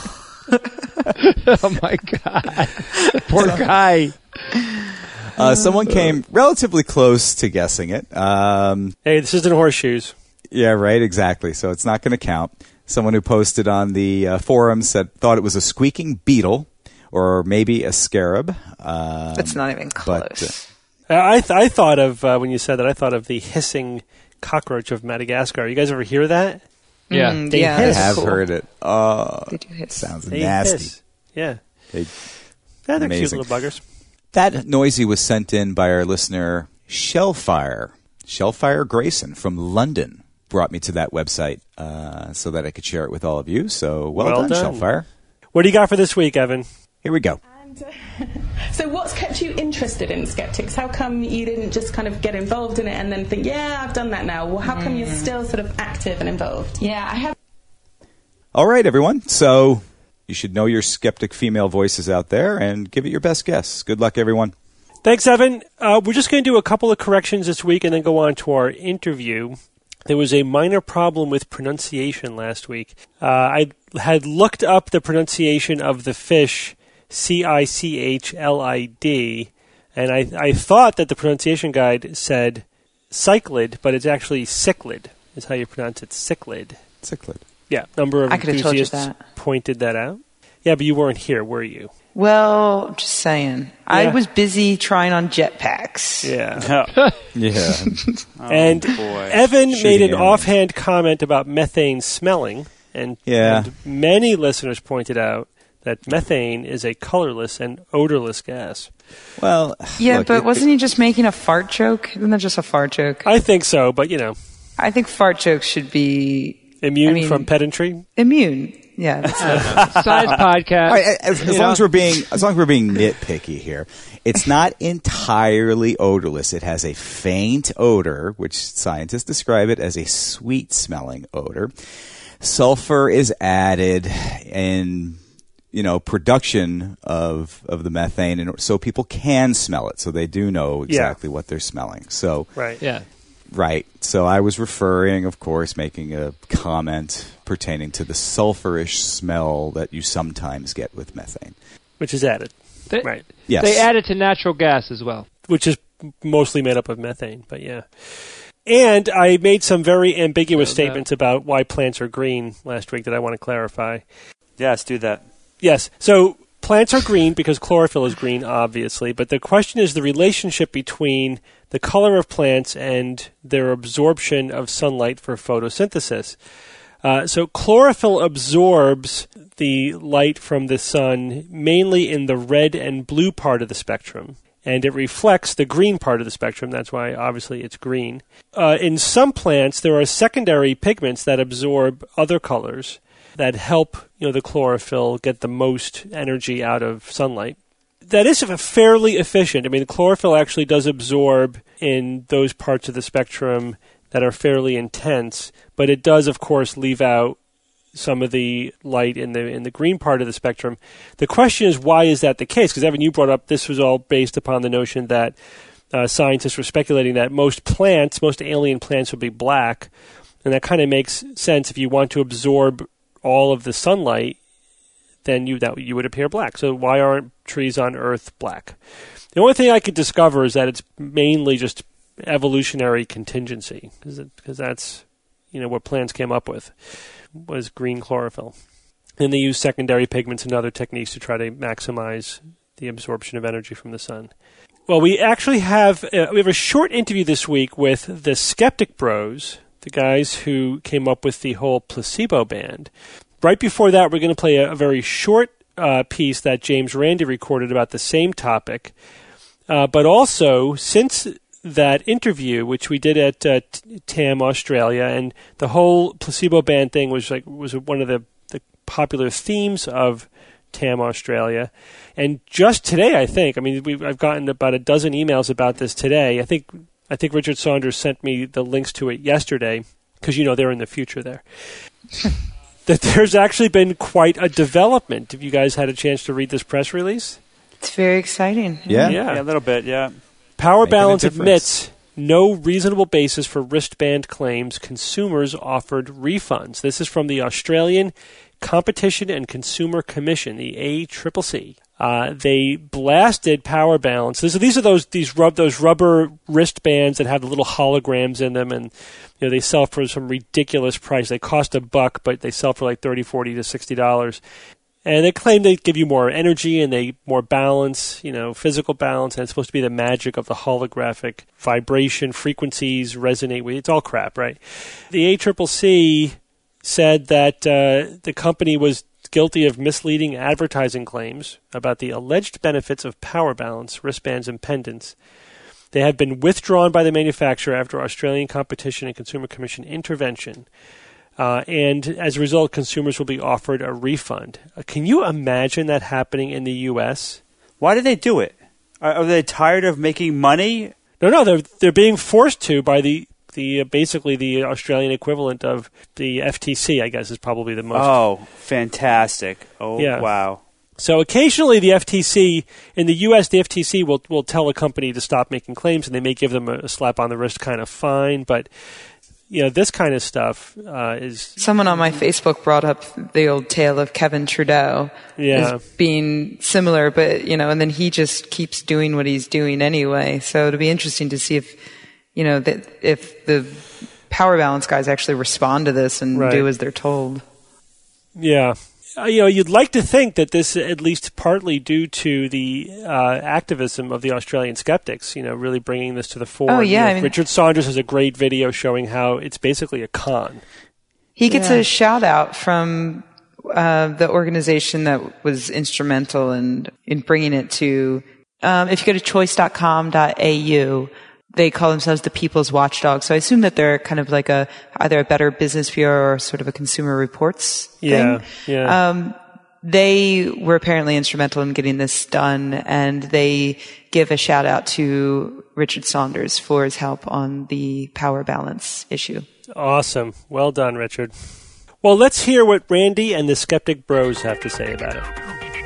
Oh my god, poor guy. Uh, someone came relatively close to guessing it. Um, Hey, this isn't horseshoes. yeah, right, exactly. So it's not going to count. Someone who posted on the uh, forum said thought it was a squeaking beetle or maybe a scarab. Um, That's not even but, close. Uh, I th- I thought of, uh, when you said that, I thought of the hissing cockroach of Madagascar. You guys ever hear that? Yeah. Mm, They yeah, I hiss. that's have cool. heard it. Oh, They do hiss. sounds They nasty. hiss. Yeah. They- Yeah, they're Amazing. cute little buggers. That noisy was sent in by our listener, Shellfire. Shellfire Grayson from London brought me to that website uh, so that I could share it with all of you. So well, Well done, done. Shellfire. What do you got for this week, Evan? Here we go. And, uh, so what's kept you interested in Skeptics? How come you didn't just kind of get involved in it and then think, yeah, I've done that now? Well, how come you're still sort of active and involved? Yeah, I have. All right, everyone. So you should know your skeptic female voices out there and give it your best guess. Good luck, everyone. Thanks, Evan. Uh, we're just going to do a couple of corrections this week and then go on to our interview. There was a minor problem with pronunciation last week. Uh, I had looked up the pronunciation of the fish, C I C H L I D, and I, I thought that the pronunciation guide said cyclid, but it's actually cichlid, is how you pronounce it, cichlid. Cichlid. Yeah, a number of I could have told you enthusiasts that. pointed that out. Yeah, but you weren't here, were you? Well, just saying. I Yeah. was busy trying on jetpacks. Yeah. Yeah. and boy. Evan Shooting made an airmen. offhand comment about methane smelling, and, Yeah. and many listeners pointed out that methane is a colorless and odorless gas. Well, Yeah, look, but it- wasn't he just making a fart joke? Isn't that just a fart joke? I think so, but, you know, I think fart jokes should be immune I mean- from pedantry. immune. Yeah, that's it. Science podcast. All right, as, as You long know? as we're being as long as we're being nitpicky here, it's not entirely odorless. It has a faint odor, which scientists describe it as a sweet-smelling odor. Sulfur is added in, you know, production of of the methane, and so people can smell it, so they do know exactly what they're smelling. So, Right. Yeah. right. So I was referring, of course, making a comment pertaining to the sulfurish smell that you sometimes get with methane. Which is added. They, Right. Yes. They add it to natural gas as well. Which is mostly made up of methane, but yeah. And I made some very ambiguous So that- statements about why plants are green last week that I want to clarify. Yes, do that. Yes, so plants are green because chlorophyll is green, obviously, but the question is the relationship between the color of plants and their absorption of sunlight for photosynthesis. Uh, so chlorophyll absorbs the light from the sun mainly in the red and blue part of the spectrum, and it reflects the green part of the spectrum. That's why, obviously, it's green. Uh, in some plants, there are secondary pigments that absorb other colors that help, you know, the chlorophyll get the most energy out of sunlight. That is fairly efficient. I mean, the chlorophyll actually does absorb in those parts of the spectrum that are fairly intense, but it does, of course, leave out some of the light in the in the green part of the spectrum. The question is, why is that the case? Because, Evan, you brought up this was all based upon the notion that uh, scientists were speculating that most plants, most alien plants would be black, and that kind of makes sense. If you want to absorb all of the sunlight, then you that you would appear black. So why aren't trees on Earth black? The only thing I could discover is that it's mainly just evolutionary contingency, because that's, you know, what plants came up with was green chlorophyll. And they use secondary pigments and other techniques to try to maximize the absorption of energy from the sun. Well, we actually have uh, we have a short interview this week with the Skeptic Bros, the guys who came up with the whole placebo band. Right before that, we're going to play a, a very short uh, piece that James Randi recorded about the same topic. Uh, but also, since that interview, which we did at uh, T A M Australia, and the whole placebo band thing was like was one of the, the popular themes of T A M Australia. And just today, I think, I mean, we've, I've gotten about a dozen emails about this today. I think I think Richard Saunders sent me the links to it yesterday, because, you know, they're in the future there. That there's actually been quite a development. Have you guys had a chance to read this press release? It's very exciting. Yeah. Yeah, a little bit, yeah. Power Making a Balance difference. admits no reasonable basis for wristband claims. Consumers offered refunds. This is from the Australian Competition and Consumer Commission, the A C C C. Uh, they blasted Power Balance. This, these are those these rub those rubber wristbands that have the little holograms in them, and you know they sell for some ridiculous price. They cost a buck, but they sell for like thirty, forty to sixty dollars. And they claim they give you more energy and they more balance, you know, physical balance, and it's supposed to be the magic of the holographic vibration, frequencies resonate with. It's all crap, right? The A C C C said that uh, the company was guilty of misleading advertising claims about the alleged benefits of Power Balance wristbands and pendants. They have been withdrawn by the manufacturer after Australian Competition and Consumer Commission intervention. Uh, and as a result, consumers will be offered a refund. Uh, can you imagine that happening in the U S? Why did they do it? Are, are they tired of making money? No, no, they're they're being forced to by the the uh, basically the Australian equivalent of the F T C. I guess is probably the most. Oh, fantastic! Oh, Yeah. wow. So occasionally the F T C in the U S, the F T C will will tell a company to stop making claims, and they may give them a, a slap on the wrist kind of fine, but. You know, this kind of stuff uh, is... Someone on my Facebook brought up the old tale of Kevin Trudeau Yeah. as being similar, but, you know, and then he just keeps doing what he's doing anyway. So it'll be interesting to see if you know, that if the Power Balance guys actually respond to this and Right. do as they're told. Yeah. Uh, you know, you'd like to think that this, at least partly due to the uh, activism of the Australian skeptics, you know, really bringing this to the fore. Oh, yeah, You know, I mean- Richard Saunders has a great video showing how it's basically a con. He gets Yeah. a shout out from uh, the organization that was instrumental in, in bringing it to, um, if you go to choice dot com dot a u, they call themselves the People's Watchdog. So I assume that they're kind of like a, either a Better Business Bureau or sort of a Consumer Reports thing. Yeah, yeah. Um, they were apparently instrumental in getting this done, and they give a shout out to Richard Saunders for his help on the power balance issue. Awesome. Well done, Richard. Well, let's hear what Randy and the Skeptic Bros have to say about it.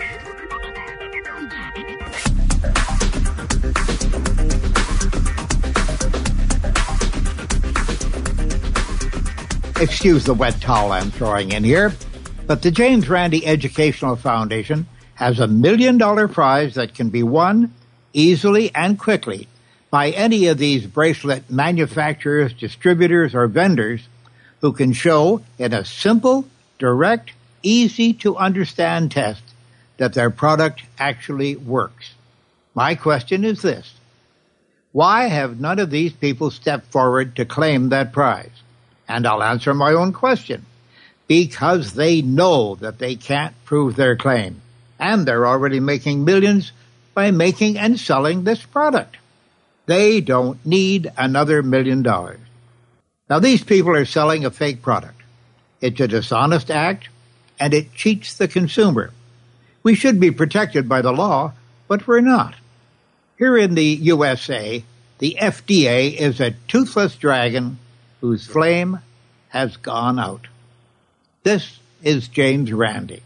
Excuse the wet towel I'm throwing in here, but the James Randi Educational Foundation has a million dollar prize that can be won easily and quickly by any of these bracelet manufacturers, distributors, or vendors who can show in a simple, direct, easy to understand test that their product actually works. My question is this: why have none of these people stepped forward to claim that prize? And I'll answer my own question. Because they know that they can't prove their claim. And they're already making millions by making and selling this product. They don't need another million dollars. Now, these people are selling a fake product. It's a dishonest act, and it cheats the consumer. We should be protected by the law, but we're not. Here in the U S A, the F D A is a toothless dragon whose flame has gone out. This is James Randi.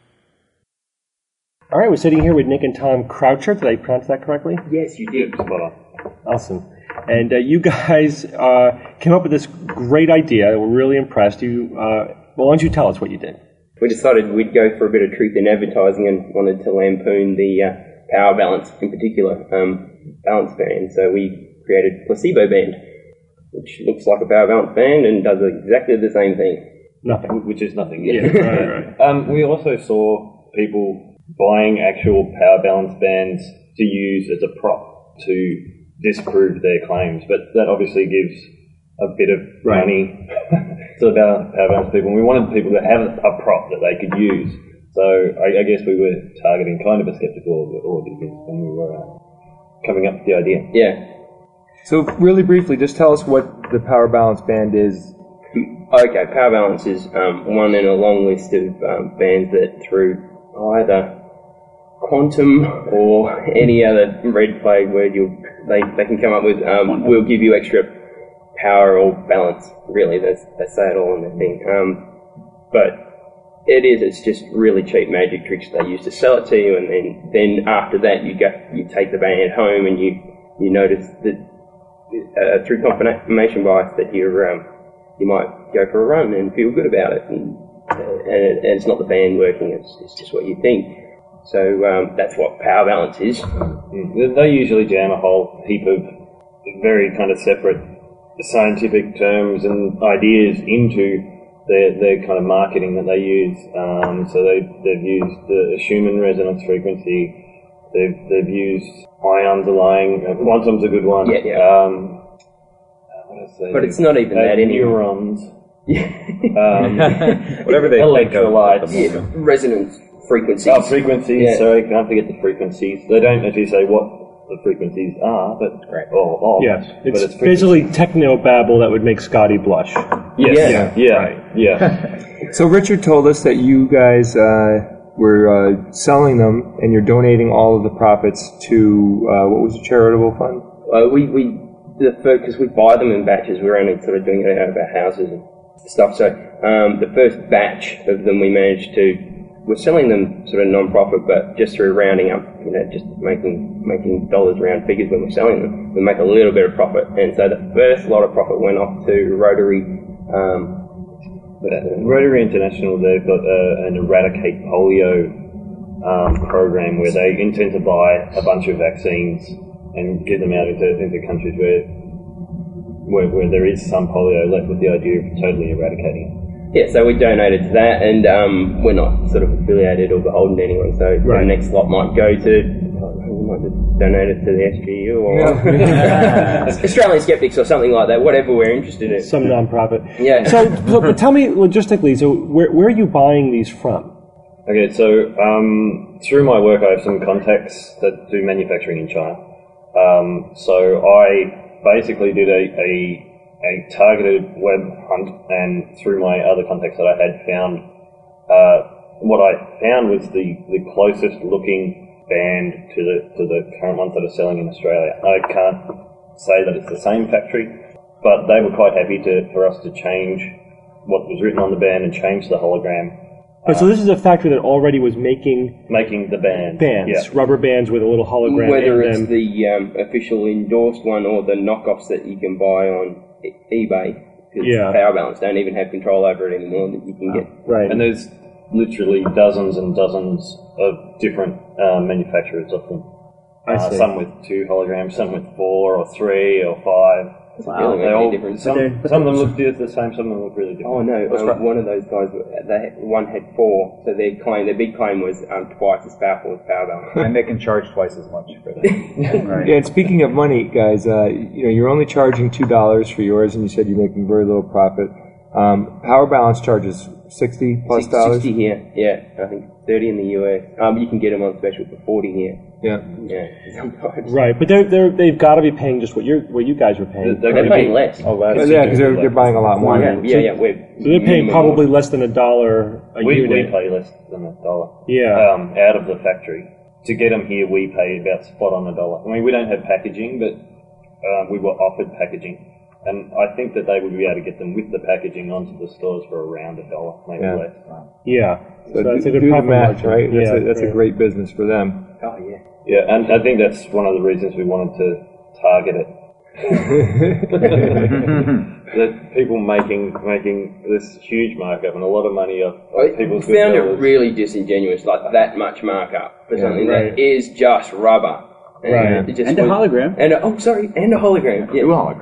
All right, we're sitting here with Nick and Tom Croucher. Did I pronounce that correctly? Yes, you did. Awesome. And uh, you guys uh, came up with this great idea. We're really impressed. You, uh, well, why don't you tell us what you did? We decided we'd go for a bit of truth in advertising and wanted to lampoon the uh, Power Balance, in particular, um, balance band. So we created Placebo Band, which looks like a Power Balance band and does exactly the same thing. Nothing. Which is nothing, yeah. right, right. Um, we also saw people buying actual Power Balance bands to use as a prop to disprove their claims, but that obviously gives a bit of Right. money to the Power Balance people. And we wanted people to have a prop that they could use. So I, I guess we were targeting kind of a skeptical audience when we were uh, coming up with the idea. Yeah. So really briefly, just tell us what the Power Balance Band is. Okay, Power Balance is um, one in a long list of um, bands that through either quantum or any other red flag word you they they can come up with um, will give you extra power or balance. Really, that's they say it all in the thing. Um, but it is it's just really cheap magic tricks they use to sell it to you, and then then after that you go you take the band home and you you notice that uh, through confirmation bias that you're um, you might go for a run and feel good about it, and, uh, and, and it's not the band working, it's, it's just what you think. So um, that's what Power Balance is. Mm. They usually jam a whole heap of very kind of separate scientific terms and ideas into their, their kind of marketing that they use. Um, so they, they've used the Schumann resonance frequency, they've, they've used ions aligning, uh, quantum's a good one. Yeah, yeah. Um, But it's not even that anymore. Neurons. um, Whatever they electrolytes. Yeah, resonance frequencies. Oh, frequencies. Yeah. Sorry, can't forget the frequencies. They don't actually say what the frequencies are, but right. or, or Yes, but it's, it's basically techno-babble that would make Scotty blush. Yes. Yeah. Yeah. Yeah. Right. Yeah. So Richard told us that you guys uh, were uh, selling them, and you're donating all of the profits to uh, what was the charitable fund? Uh, we we the because we buy them in batches. We're only sort of doing it out of our houses and stuff. So um, the first batch of them we managed to. We're selling them sort of non-profit, but just through rounding up, you know, just making making dollars round figures when we're selling them, we make a little bit of profit. And so the first lot of profit went off to Rotary. Um, Rotary International, they've got uh, an Eradicate Polio um, program where they intend to buy a bunch of vaccines and get them out into, into countries where where, where there is some polio left, with the idea of totally eradicating it. Yeah, so we donated to that, and um, we're not sort of affiliated or beholden to anyone, so right. the next lot might go to, we might just donate it to the S G U or yeah. Australian Skeptics or something like that, whatever we're interested in. Some non-profit. Yeah. So, so but tell me logistically, so where, where are you buying these from? Okay, so um, through my work I have some contacts that do manufacturing in China. Um, so I basically did a, a a targeted web hunt, and through my other contacts that I had found, uh, what I found was the, the closest looking band to the to the current ones that are selling in Australia. I can't say that it's the same factory, but they were quite happy to for us to change what was written on the band and change the hologram. Oh, so this is a factory that already was making making the band bands, yeah. rubber bands with a little hologram. Whether in it's them. the um, official endorsed one or the knockoffs that you can buy on eBay, because yeah. Power Balance don't even have control over it anymore, that you can get. Right. And there's literally dozens and dozens of different uh, manufacturers of them. Uh, some with two holograms, some with four or three or five. Wow, they all, different. some, some of them look the same, some of them look really different. Oh no, um, one of those guys, they, one had four, so their claim, their big claim was um, twice as powerful as Power Balance. And they can charge twice as much for that. Right. Yeah, and speaking of money, guys, uh, you know, you're only charging two dollars for yours, and you said you're making very little profit. Um, Power Balance charges sixty plus dollars. Sixty here, yeah. I think thirty in the U S. Um, you can get them on special for forty here. Yeah, yeah. Sometimes. Right, but they're they they've got to be paying just what you what you guys were paying. They're, they're paying less. Oh, less. Yeah, because they're they're buying a lot more. Yeah, yeah, yeah. We're so they're paying probably more. less than a dollar a we, unit. We pay less than a dollar. Yeah. Um, out of the factory. To get them here, we pay about spot on a dollar. I mean, we don't have packaging, but uh, we were offered packaging. And I think that they would be able to get them with the packaging onto the stores for around a dollar, maybe yeah. less. Yeah. So, so that's do, a good do profit the math, margin. Right? That's, yeah, a, that's right. a great business for them. Oh, yeah. Yeah, and I think that's one of the reasons we wanted to target it. That people making making this huge markup and a lot of money off, off people's I found it really disingenuous, like that much markup for yeah, something right. that is just rubber. And, right. it just and a hologram. And a, oh, sorry, and a hologram. Yeah. Two holograms.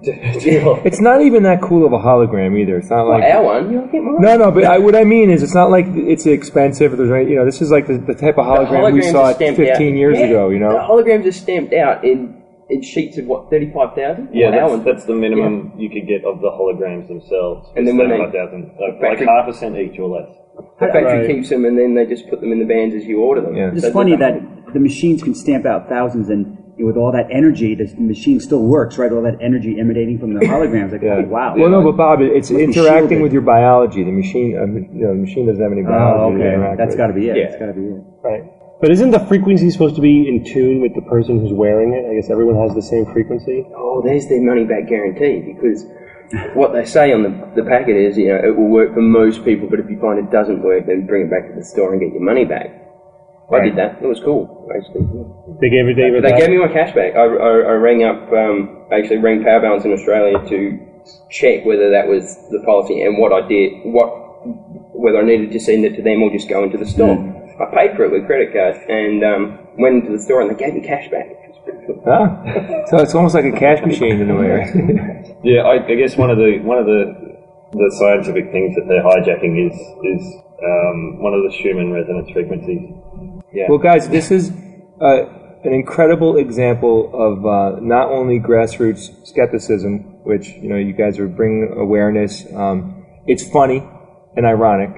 It's not even that cool of a hologram either. It's not like well, our one. You don't get mine. No, no. But I, what I mean is, it's not like it's expensive. Or there's any, you know, this is like the, the type of hologram we saw fifteen out. years yeah, ago. You know, the holograms are stamped out in, in sheets of what thirty-five thousand. Yeah, that's, that's the minimum yeah. you could get of the holograms themselves. And then when they thousand, like, like half a cent each or less. The factory right. keeps them, and then they just put them in the bands as you order them. Yeah. It's so funny that the machines can stamp out thousands and. With all that energy, the machine still works, right? All that energy emanating from the holograms. Like, yeah. oh, wow. Well, no, but Bob, it's interacting with your biology. The machine, uh, you know, the machine doesn't have any biology. Oh, okay. To That's got to be it. Yeah. That's got to be it. Right. But isn't the frequency supposed to be in tune with the person who's wearing it? I guess everyone has the same frequency. Oh, there's their money back guarantee, because what they say on the the packet is, you know, it will work for most people, but if you find it doesn't work, then bring it back to the store and get your money back. I did that. It was cool, actually. They gave it. They, they gave me my cash back. I, I, I rang up, um, actually rang Power Balance in Australia to check whether that was the policy and what I did, what whether I needed to send it to them or just go into the store. Mm. I paid for it with credit card and um, went into the store and they gave me cash back. Which was pretty cool. Ah, so it's almost like a cash machine in a way. Yeah, I, I guess one of the one of the the scientific things that they're hijacking is is um, one of the Schumann resonance frequencies. Yeah. Well, guys, this is uh, an incredible example of uh, not only grassroots skepticism, which you know you guys are bringing awareness. Um, it's funny and ironic,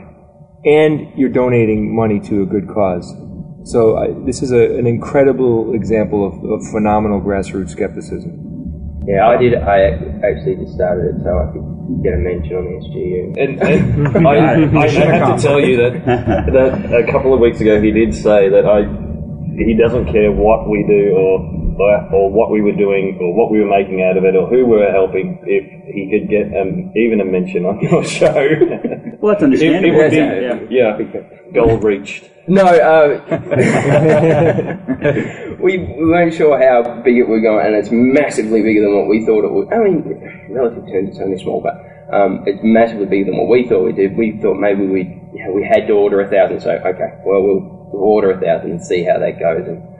and you're donating money to a good cause. So uh, this is a, an incredible example of, of phenomenal grassroots skepticism. Yeah, I did. I actually just started it so I could get a mention on the S G U. And, and I, I, I have to tell you that that a couple of weeks ago he did say that I he doesn't care what we do or or what we were doing or what we were making out of it or who we were helping if he could get um, even a mention on your show. Well, that's understandable. It, it would be, yeah, yeah, goal reached. No, uh, we, we weren't sure how big it would go, and it's massively bigger than what we thought it would. I mean, relative terms, it's only small, but um, it's massively bigger than what we thought we did. We thought maybe we you know, we had to order a thousand, so okay, well we'll, we'll order a thousand and see how that goes. And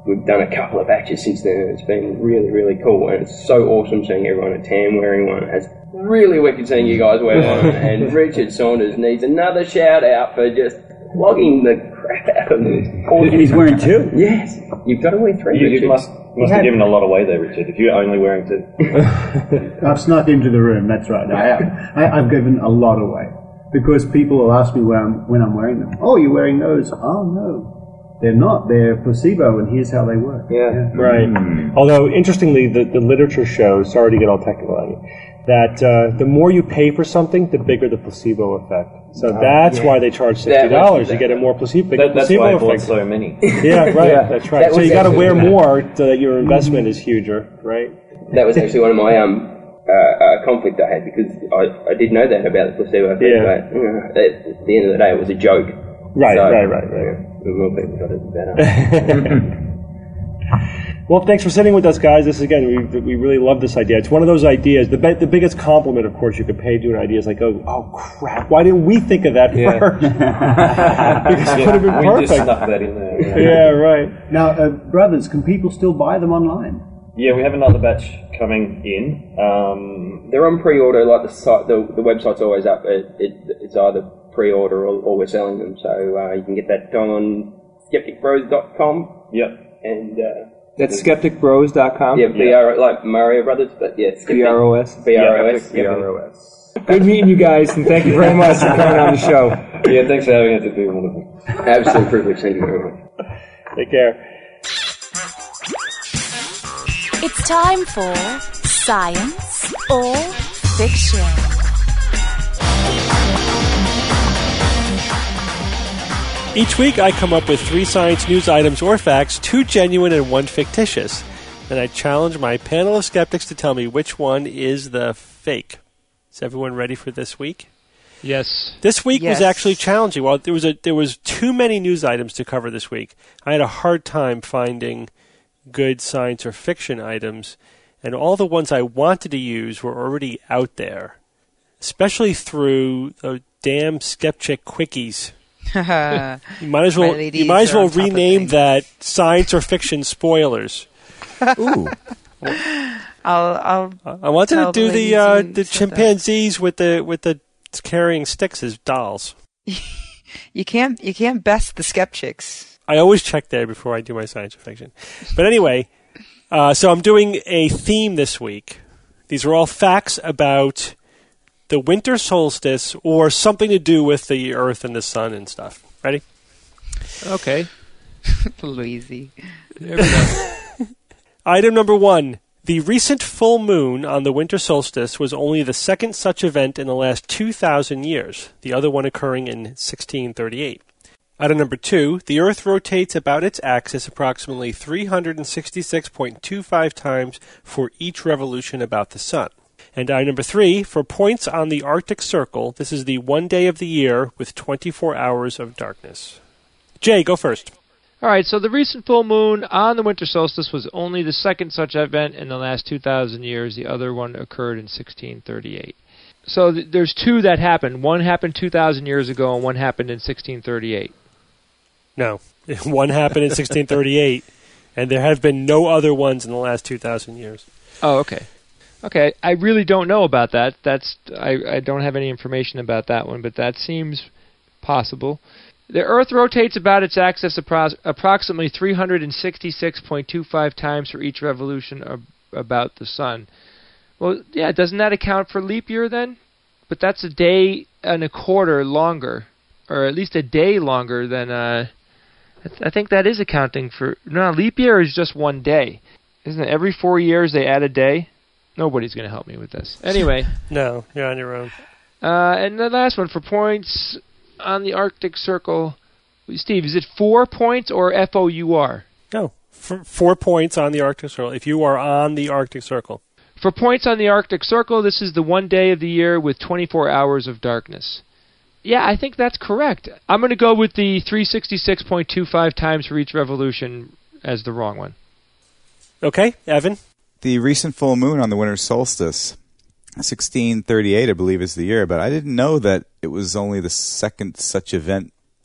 we've done a couple of batches since then, and it's been really, really cool. And it's so awesome seeing everyone at Tam wearing one. It's really wicked seeing you guys wear one. And Richard Saunders needs another shout out for just flogging the crap out of them. And he's wearing two? Yes. You've got to wear three, You, Richard. you must, must have given a lot away there, Richard, if you're only wearing two. I've snuck into the room, that's right. I have. I, I've given a lot away. Because people will ask me when I'm, when I'm wearing them. Oh, you're wearing those? Oh, no. They're not. They're placebo, and here's how they work. Yeah, yeah. right. Mm. Although, interestingly, the, the literature shows, sorry to get all technical on you, that uh, the more you pay for something, the bigger the placebo effect. So Oh, that's yeah. why they charge sixty dollars. You get a more placebo, bigger That, that's placebo why I effect. bought so many. Yeah, right. Yeah. That's right. That So was you got to actually- wear more so that your investment is huger, right? That was actually one of my um uh, uh, conflict I had, because I, I did know that about the placebo effect, Yeah. but uh, at the end of the day it was a joke. Right, So, right, right, right. Yeah, the more people got it, the better. Well, thanks for sitting with us, guys. This again, we we really love this idea. It's one of those ideas. The be, the biggest compliment, of course, you could pay to an idea is like, oh, oh crap! Why didn't we think of that Yeah. first? Because it would have been we perfect. just snuck that in there. Yeah, Yeah, right. Now, uh, brothers, can people still buy them online? Yeah, we have another batch coming in. Um, They're on pre-order. Like the site, the, the website's always up. It, it, it's either pre-order or, or we're selling them. So uh, you can get that on skeptic bros dot com. Yep. And uh, That's skeptic bros dot com? yeah, B R like Mario Brothers, but yeah, B R O S? B R O S. B R O S. Good meeting you guys, and thank you very much for coming on the show. Yeah, thanks for having us. It's been wonderful. Absolute privilege. Thank you very much. Take care. It's time for Science or Fiction. Each week I come up with three science news items or facts, two genuine and one fictitious. And I challenge my panel of skeptics to tell me which one is the fake. Is everyone ready for this week? Yes. This week Yes. was actually challenging. Well, there was a there was too many news items to cover this week. I had a hard time finding good science or fiction items, and all the ones I wanted to use were already out there, especially through the damn Skepchick quickies. You might as My well ladies you might as are well on top of rename things. that science or fiction spoilers. Ooh. I'll, I'll I wanted tell to do the ladies uh, you the said that. chimpanzees with the with the carrying sticks as dolls. You can't you can't best the skeptics. I always check there before I do my science or fiction. But anyway, uh, so I'm doing a theme this week. These are all facts about the winter solstice or something to do with the Earth and the sun and stuff. Ready? Okay. Louisy. There we go. Item number one. The recent full moon on the winter solstice was only the second such event in the last two thousand years, the other one occurring in sixteen thirty-eight. Item number two. The Earth rotates about its axis approximately three hundred sixty-six point two five times for each revolution about the sun. And item number three. For points on the Arctic Circle, this is the one day of the year with twenty-four hours of darkness. Jay, go first. All right, so the recent full moon on the winter solstice was only the second such event in the last two thousand years. The other one occurred in sixteen thirty-eight. So th- there's two that happened. One happened two thousand years ago, and one happened in sixteen thirty-eight. No. One happened in sixteen thirty-eight, and there have been no other ones in the last two thousand years. Oh, okay. Okay, I really don't know about that. That's I, I don't have any information about that one, but that seems possible. The Earth rotates about its axis appro- approximately three hundred sixty-six point two five times for each revolution ab- about the sun. Well, yeah, doesn't that account for leap year then? But that's a day and a quarter longer, or at least a day longer than. Uh, I, th- I think that is accounting for. No, leap year is just one day, isn't it? Every four years they add a day. Nobody's going to help me with this. Anyway. No, you're on your own. Uh, and the last one for points on the Arctic Circle. Steve, is it four points or F O U R? No, f- four points on the Arctic Circle. If you are on the Arctic Circle. For points on the Arctic Circle, this is the one day of the year with twenty-four hours of darkness. Yeah, I think that's correct. I'm going to go with the three hundred sixty-six point two five times for each revolution as the wrong one. Okay, Evan? The recent full moon on the winter solstice, sixteen thirty-eight, I believe, is the year, but I didn't know that it was only the second such event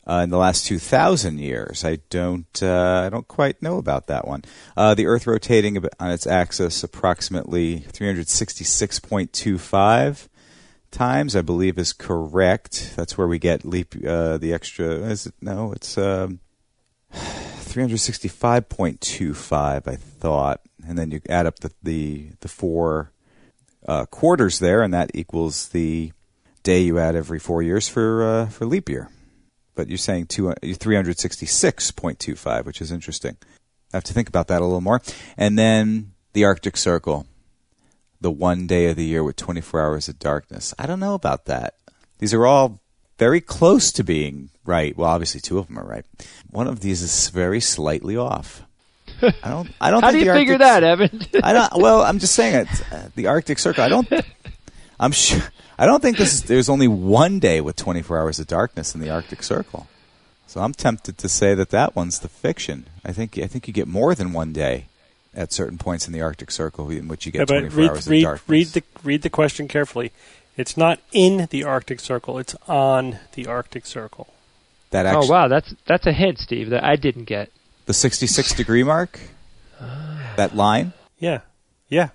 uh, in the last two thousand years. I don't uh, I don't quite know about that one. Uh, the Earth rotating on its axis approximately three hundred sixty-six point two five times, I believe, is correct. That's where we get leap uh, the extra. Is it? No, it's um, three hundred sixty-five point two five, I thought. And then you add up the the, the four uh, quarters there, and that equals the day you add every four years for uh, for leap year. But you're saying two, three hundred sixty-six point two five, which is interesting. I have to think about that a little more. And then the Arctic Circle, the one day of the year with twenty-four hours of darkness. I don't know about that. These are all very close to being right. Well, obviously two of them are right. One of these is very slightly off. I don't. I don't. How think do you the figure Arctic, that, Evan? I don't. Well, I'm just saying it. Uh, the Arctic Circle. I don't. I'm sure. I don't think this is. There's only one day with twenty-four hours of darkness in the Arctic Circle. So I'm tempted to say that that one's the fiction. I think. I think you get more than one day at certain points in the Arctic Circle in which you get yeah, twenty-four read, hours read, of darkness. Read the read the question carefully. It's not in the Arctic Circle. It's on the Arctic Circle. That actually, oh wow, that's that's a hint, Steve, that I didn't get. The sixty-six degree mark. That line? Yeah. Yeah.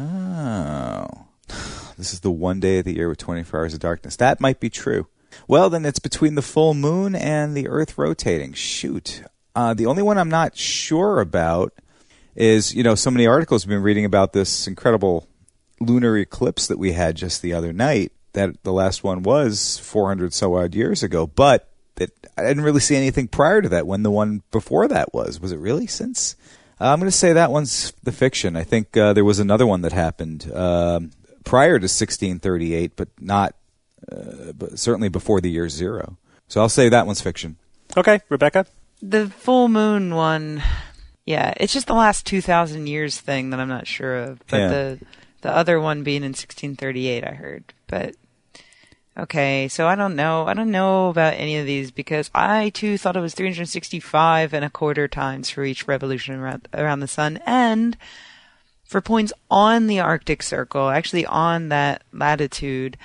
Oh. This is the one day of the year with twenty-four hours of darkness. That might be true. Well, then it's between the full moon and the Earth rotating. Shoot. Uh, the only one I'm not sure about is, you know, so many articles have been reading about this incredible lunar eclipse that we had just the other night. That the last one was four hundred so odd years ago, but that I didn't really see anything prior to that when the one before that was. Was it really since? Uh, I'm going to say that one's the fiction. I think uh, there was another one that happened uh, prior to sixteen thirty-eight, but not, uh, but certainly before the year zero. So I'll say that one's fiction. Okay, Rebecca? The full moon one, yeah, it's just the last two thousand years thing that I'm not sure of. But Yeah. the the other one being in sixteen thirty-eight, I heard. But okay, so I don't know. I don't know about any of these because I too thought it was three hundred sixty-five and a quarter times for each revolution around, around the sun, and for points on the Arctic Circle, actually on that latitude,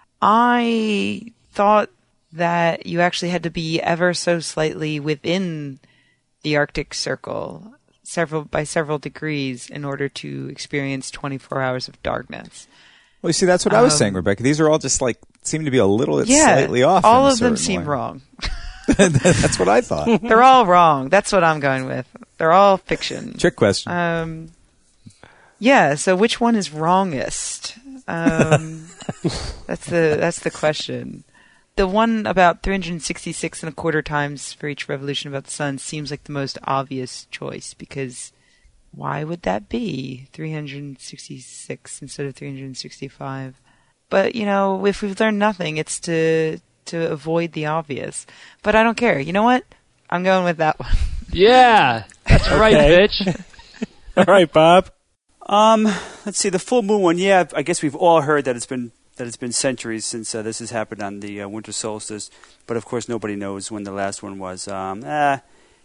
I thought that you actually had to be ever so slightly within the Arctic Circle, several by several degrees, in order to experience twenty-four hours of darkness. Well, you see, that's what I was Um, saying, Rebecca. These are all just like seem to be a little bit Yeah, slightly off. all in a of them certain seem way. wrong. That's what I thought. They're all wrong. That's what I'm going with. They're all fiction. Trick question. Um, yeah. So which one is wrongest? Um, that's the that's the question. The one about three hundred sixty-six and a quarter times for each revolution about the sun seems like the most obvious choice because why would that be three hundred sixty-six instead of three hundred sixty-five? But you know, if we've learned nothing, it's to to avoid the obvious. But I don't care. You know what? I'm going with that one. Yeah, that's right, bitch. All right, Bob. Um, let's see the full moon one. Yeah, I guess we've all heard that it's been that it's been centuries since uh, this has happened on the uh, winter solstice. But of course, nobody knows when the last one was. Um, eh,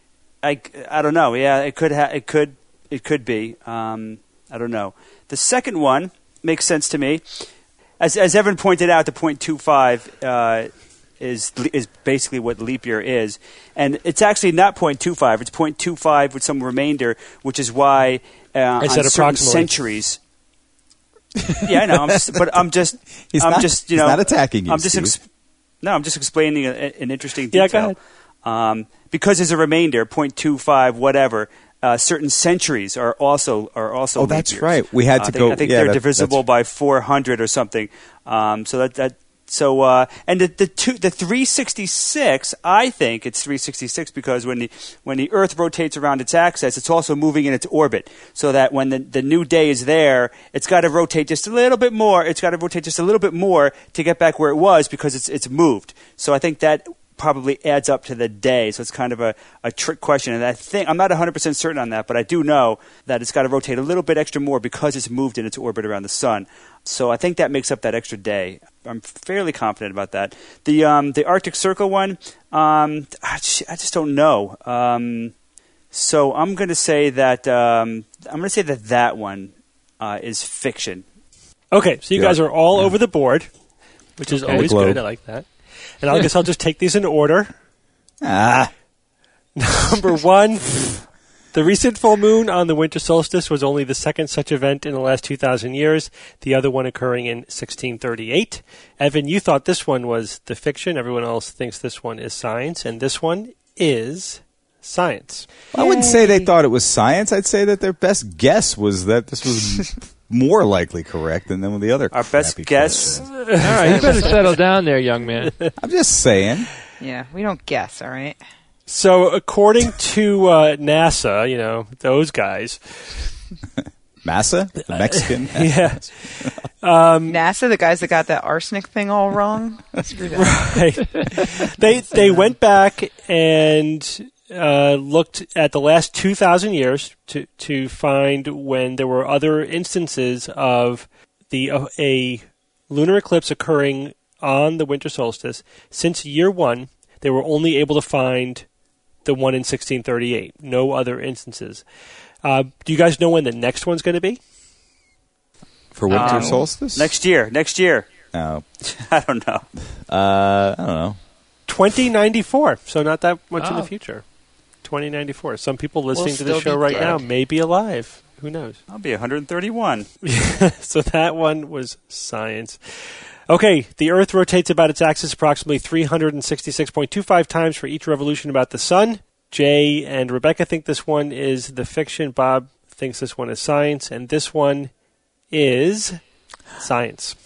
I I don't know. Yeah, it could ha- it could it could be. Um, I don't know. The second one makes sense to me. As as Evan pointed out, the point two five uh, is is basically what leap year is, and it's actually not point two five. It's point two five with some remainder, which is why uh, I on said certain approximately. centuries. Yeah, I know, I'm just, but I'm just, He's I'm not- just, you he's know, not attacking you, I'm just, Steve. ex- no, I'm just explaining a, a- an interesting Yeah, detail. go ahead. Um, because there's a remainder, point two five, whatever. Uh, certain centuries are also are also. Oh, leap that's years. right. We had Uh, to I think, go- I think yeah, they're that- divisible that's- by four hundred or something. Um, so that that so uh, and the the two the three sixty-six. I think it's three sixty-six because when the when the Earth rotates around its axis, it's also moving in its orbit. So that when the the new day is there, it's got to rotate just a little bit more. It's got to rotate just a little bit more to get back where it was because it's it's moved. So I think that probably adds up to the day. So it's kind of a, a trick question. And I think, I'm not one hundred percent certain on that, but I do know that it's got to rotate a little bit extra more because it's moved in its orbit around the sun. So I think that makes up that extra day. I'm fairly confident about that. The um, the Arctic Circle one, um, I, just, I just don't know. Um, so I'm going to say that um, I'm going to say that that one uh, is fiction. Okay, so you Yeah. guys are all over the board, which is Okay. always Globe. good. I like that. And I guess I'll just take these in order. Ah. Number one, the recent full moon on the winter solstice was only the second such event in the last two thousand years, the other one occurring in sixteen thirty-eight. Evan, you thought this one was the fiction. Everyone else thinks this one is science, and this one is science. I wouldn't say they thought it was science. I'd say that their best guess was that this was more likely correct than than the other. Our best guess. All right, you better settle down there, young man. I'm just saying. Yeah, we don't guess, all right? So, according to uh, NASA, you know, those guys. Massa? The Mexican? Yeah. Um, NASA, the guys that got that arsenic thing all wrong? Right. they, they went back and uh, looked at the last two thousand years to, to find when there were other instances of the uh, a lunar eclipse occurring on the winter solstice. Since year one, they were only able to find the one in sixteen thirty-eight. No other instances. Uh, do you guys know when the next one's going to be? For winter Um, solstice? Next year. Next year. No. I don't know. Uh, I don't know. twenty ninety-four. So not that much in Oh. the future. twenty ninety-four. Some people listening to still the show be right dead. now may be alive. Who knows? I'll be one hundred thirty-one. So that one was science. Okay, the Earth rotates about its axis approximately three hundred sixty-six point two five times for each revolution about the Sun. Jay and Rebecca think this one is the fiction. Bob thinks this one is science. And this one is science.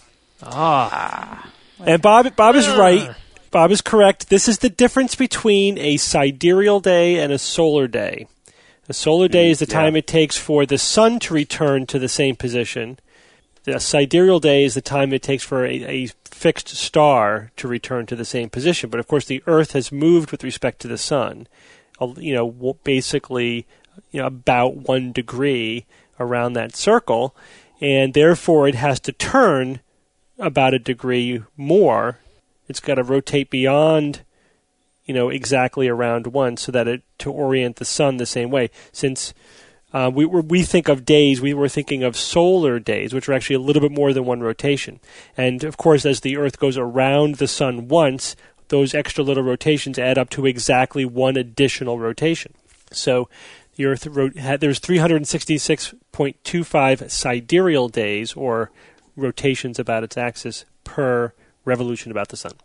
Ah. And Bob, Bob is right. Bob is correct. This is the difference between a sidereal day and a solar day. A solar day is the yeah. time it takes for the Sun to return to the same position. The sidereal day is the time it takes for a, a fixed star to return to the same position. But, of course, the Earth has moved with respect to the Sun, uh, you know, w- basically you know, about one degree around that circle, and therefore it has to turn about a degree more. It's got to rotate beyond, you know, exactly around one so that it to orient the Sun the same way. Since Uh, we were, we think of days, we were thinking of solar days, which are actually a little bit more than one rotation. And, of course, as the Earth goes around the Sun once, those extra little rotations add up to exactly one additional rotation. So the Earth ro- had, there's three hundred sixty-six point two five sidereal days, or rotations about its axis, per revolution about the Sun.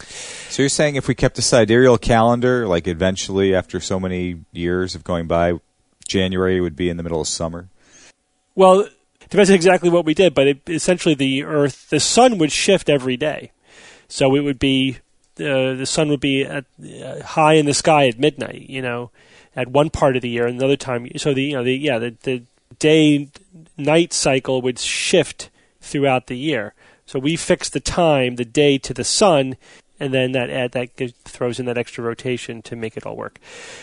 So you're saying if we kept a sidereal calendar, like eventually after so many years of going by, January would be in the middle of summer? Well, it depends on exactly what we did, but it, essentially the Earth, the Sun would shift every day. So it would be, uh, the Sun would be at, uh, high in the sky at midnight, you know, at one part of the year, and another time, so the, you know, the, yeah, the, the day-night cycle would shift throughout the year. So we fix the time, the day to the Sun, and then that add, that gives, throws in that extra rotation to make it all work.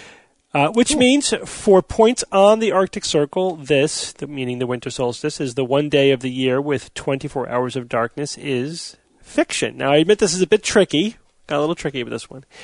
Uh, which cool. means for points on the Arctic Circle, this, the, meaning the winter solstice, is the one day of the year with twenty-four hours of darkness is fiction. Now, I admit this is a bit tricky. Got a little tricky with this one.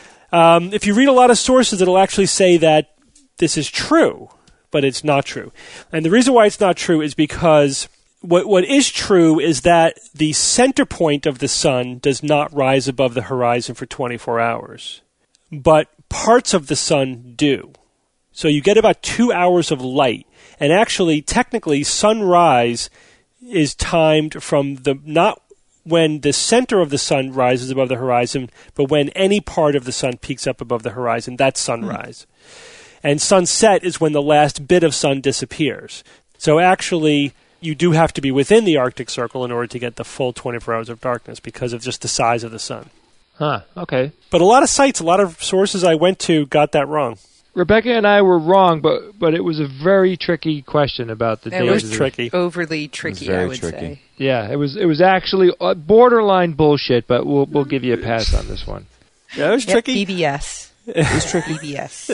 Um, if you read a lot of sources, it'll actually say that this is true, but it's not true. And the reason why it's not true is because what what is true is that the center point of the Sun does not rise above the horizon for twenty-four hours. But parts of the Sun do. So you get about two hours of light. And actually, technically, sunrise is timed from the not when the center of the Sun rises above the horizon, but when any part of the Sun peaks up above the horizon. That's sunrise. Mm. And sunset is when the last bit of sun disappears. So actually, you do have to be within the Arctic Circle in order to get the full twenty-four hours of darkness because of just the size of the Sun. Huh, okay. But a lot of sites, a lot of sources I went to got that wrong. Rebecca and I were wrong, but but it was a very tricky question about the it days. It was tricky. Overly tricky, I would tricky. say. Yeah, it was it was actually borderline bullshit, but we'll we'll give you a pass on this one. Yeah, it was yep, tricky. B B S. It was tricky. B B S.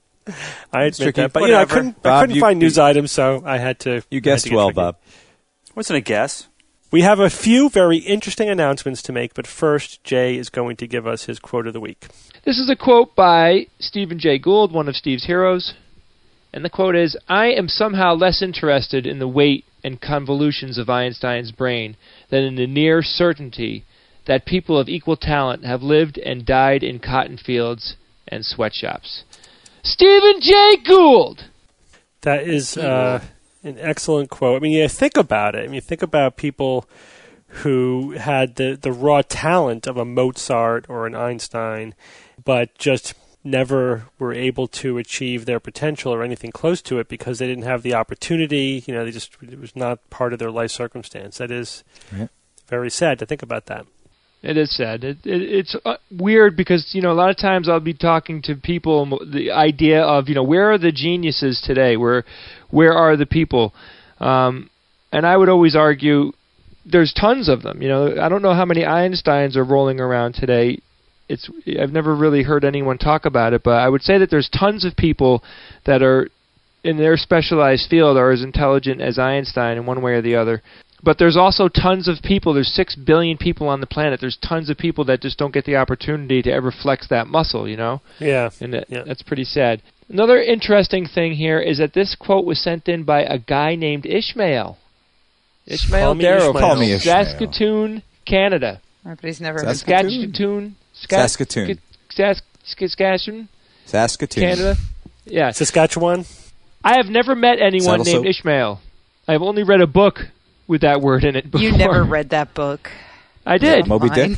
I admit tricky. that, but you know, I couldn't, Bob, I couldn't you, find news you, items, so I had to. You guessed had to well, tricky. Bob. Wasn't a guess. We have a few very interesting announcements to make, but first, Jay is going to give us his quote of the week. This is a quote by Stephen Jay Gould, one of Steve's heroes. And the quote is, "I am somehow less interested in the weight and convolutions of Einstein's brain than in the near certainty that people of equal talent have lived and died in cotton fields and sweatshops. Stephen Jay Gould! That is uh, an excellent quote. I mean, you think about it. I mean, you think about people who had the, the raw talent of a Mozart or an Einstein, but just never were able to achieve their potential or anything close to it because they didn't have the opportunity. You know, they just it was not part of their life circumstance. That is right. very sad to think about that. It is sad. It, it, it's uh, weird because, you know, a lot of times I'll be talking to people, the idea of, you know, where are the geniuses today? Where where are the people? Um, and I would always argue there's tons of them. You know, I don't know how many Einsteins are rolling around today. It's I've never really heard anyone talk about it, but I would say that there's tons of people that are in their specialized field are as intelligent as Einstein in one way or the other. But there's also tons of people, there's six billion people on the planet, there's tons of people that just don't get the opportunity to ever flex that muscle, you know? Yeah. And it, yeah. that's pretty sad. Another interesting thing here is that this quote was sent in by a guy named Ishmael. Ishmael Call me Darrow. Ishmael. Call me Ishmael. Saskatoon, Canada. But he's never Saskatoon? Saskatoon. Sask- Saskatchewan? Saskatoon. Canada? Yeah. Saskatchewan? I have never met anyone Saddle named soap? Ishmael. I've only read a book with that word in it before. You never read that book. I did. Moby Dick.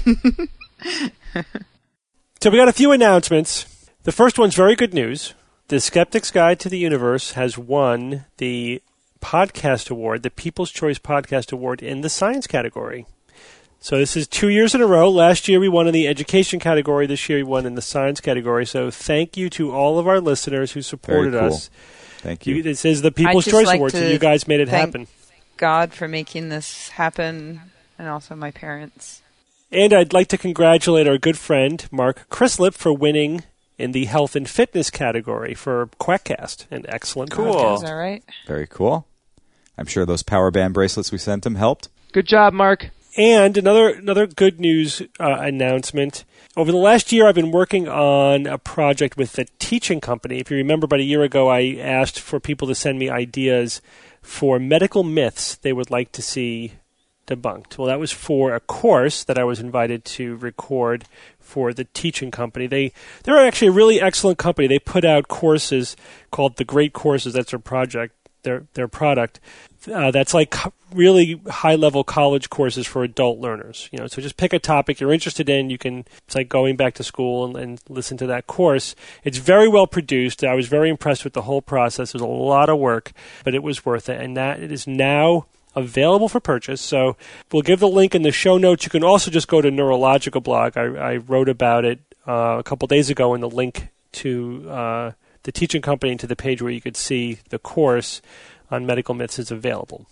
So we got a few announcements. The first one's very good news. The Skeptic's Guide to the Universe has won the podcast award, the People's Choice Podcast Award in the science category. So this is two years in a row. Last year we won in the education category. This year we won in the science category. So thank you to all of our listeners who supported Very cool. us. Thank you. you. This is the People's I'd just Choice like Award, to so you guys made it thank happen. God for making this happen, and also my parents. And I'd like to congratulate our good friend, Mark Crislip, for winning in the health and fitness category for Quackcast. An excellent Cool. podcast. Is that right? Very cool. I'm sure those power band bracelets we sent him helped. Good job, Mark. And another another good news uh, announcement. Over the last year, I've been working on a project with the teaching company. If you remember, about a year ago, I asked for people to send me ideas for medical myths they would like to see debunked. Well, that was for a course that I was invited to record for the teaching company. They they're actually a really excellent company. They put out courses called The Great Courses. That's their project, their their product. Uh, that's like really high-level college courses for adult learners. You know, so just pick a topic you're interested in. You can, it's like going back to school and, and listen to that course. It's very well produced. I was very impressed with the whole process. It was a lot of work, but it was worth it. And that it is now available for purchase. So we'll give the link in the show notes. You can also just go to Neurological Blog. I, I wrote about it uh, a couple days ago in the link to uh, the teaching company and to the page where you could see the course on medical myths is available.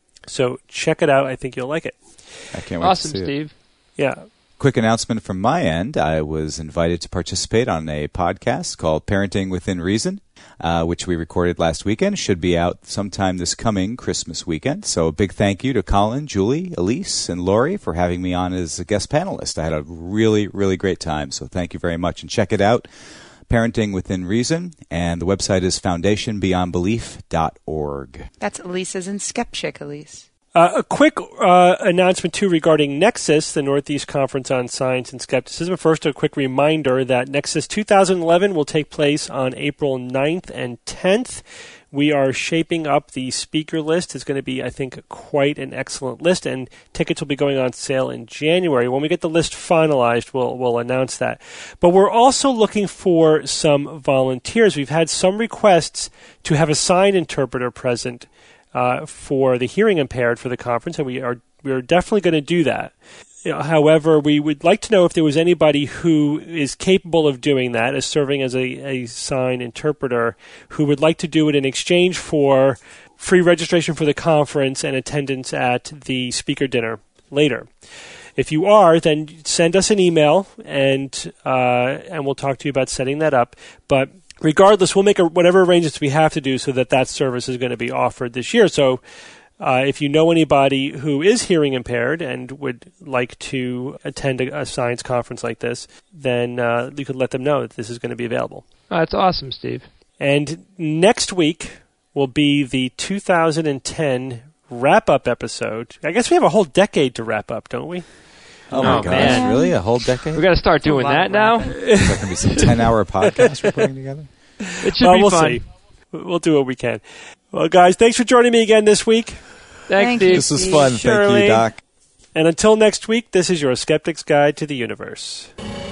So check it out. I think you'll like it. I can't wait Awesome, to see Steve. it. Yeah. Quick announcement from my end. I was invited to participate on a podcast called Parenting Within Reason, uh, which we recorded last weekend. Should be out sometime this coming Christmas weekend. So a big thank you to Colin, Julie, Elise, and Lori for having me on as a guest panelist. I had a really, really great time. So thank you very much. And check it out. Parenting Within Reason, and the website is foundation beyond belief dot org. That's Elise's and Skepchick, Elise. Uh, a quick uh, announcement, too, regarding Nexus, the Northeast Conference on Science and Skepticism. First, a quick reminder that Nexus twenty eleven will take place on April ninth and tenth. We are shaping up the speaker list. It's going to be, I think, quite an excellent list, and tickets will be going on sale in January. When we get the list finalized, we'll we'll announce that. But we're also looking for some volunteers. We've had some requests to have a sign interpreter present uh, for the hearing impaired for the conference, and we are we are definitely going to do that. You know, however, we would like to know if there was anybody who is capable of doing that, as serving as a, a sign interpreter, who would like to do it in exchange for free registration for the conference and attendance at the speaker dinner later. If you are, then send us an email, and uh, and we'll talk to you about setting that up. But regardless, we'll make a, whatever arrangements we have to do so that that service is going to be offered this year. So Uh, if you know anybody who is hearing impaired and would like to attend a, a science conference like this, then uh, you could let them know that this is going to be available. Oh, that's awesome, Steve. And next week will be the two thousand ten wrap-up episode. I guess we have a whole decade to wrap up, don't we? Oh, my Oh, gosh, man. really? A whole decade? We got to start doing that now. Is that going to be some ten-hour podcast we're putting together? It should well, be we'll fun. see. We'll do what we can. Well, guys, thanks for joining me again this week. Thanks, Thank Steve. you, This was Steve. fun. Thank Shirley. you, Doc. And until next week, this is your Skeptic's Guide to the Universe.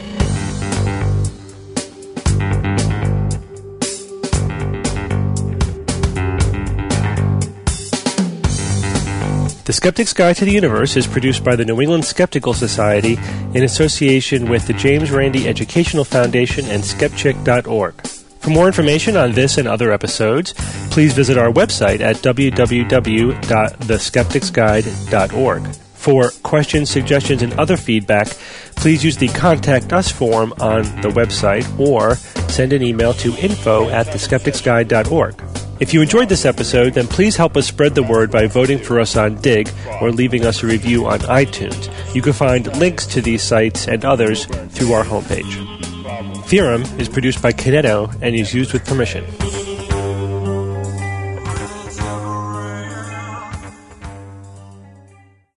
The Skeptic's Guide to the Universe is produced by the New England Skeptical Society in association with the James Randi Educational Foundation and Skepchick dot org. For more information on this and other episodes, please visit our website at w w w dot the skeptics guide dot org. For questions, suggestions, and other feedback, please use the Contact Us form on the website or send an email to info at the skeptics guide dot org. If you enjoyed this episode, then please help us spread the word by voting for us on Dig or leaving us a review on iTunes. You can find links to these sites and others through our homepage. Theorem is produced by Kineto and is used with permission.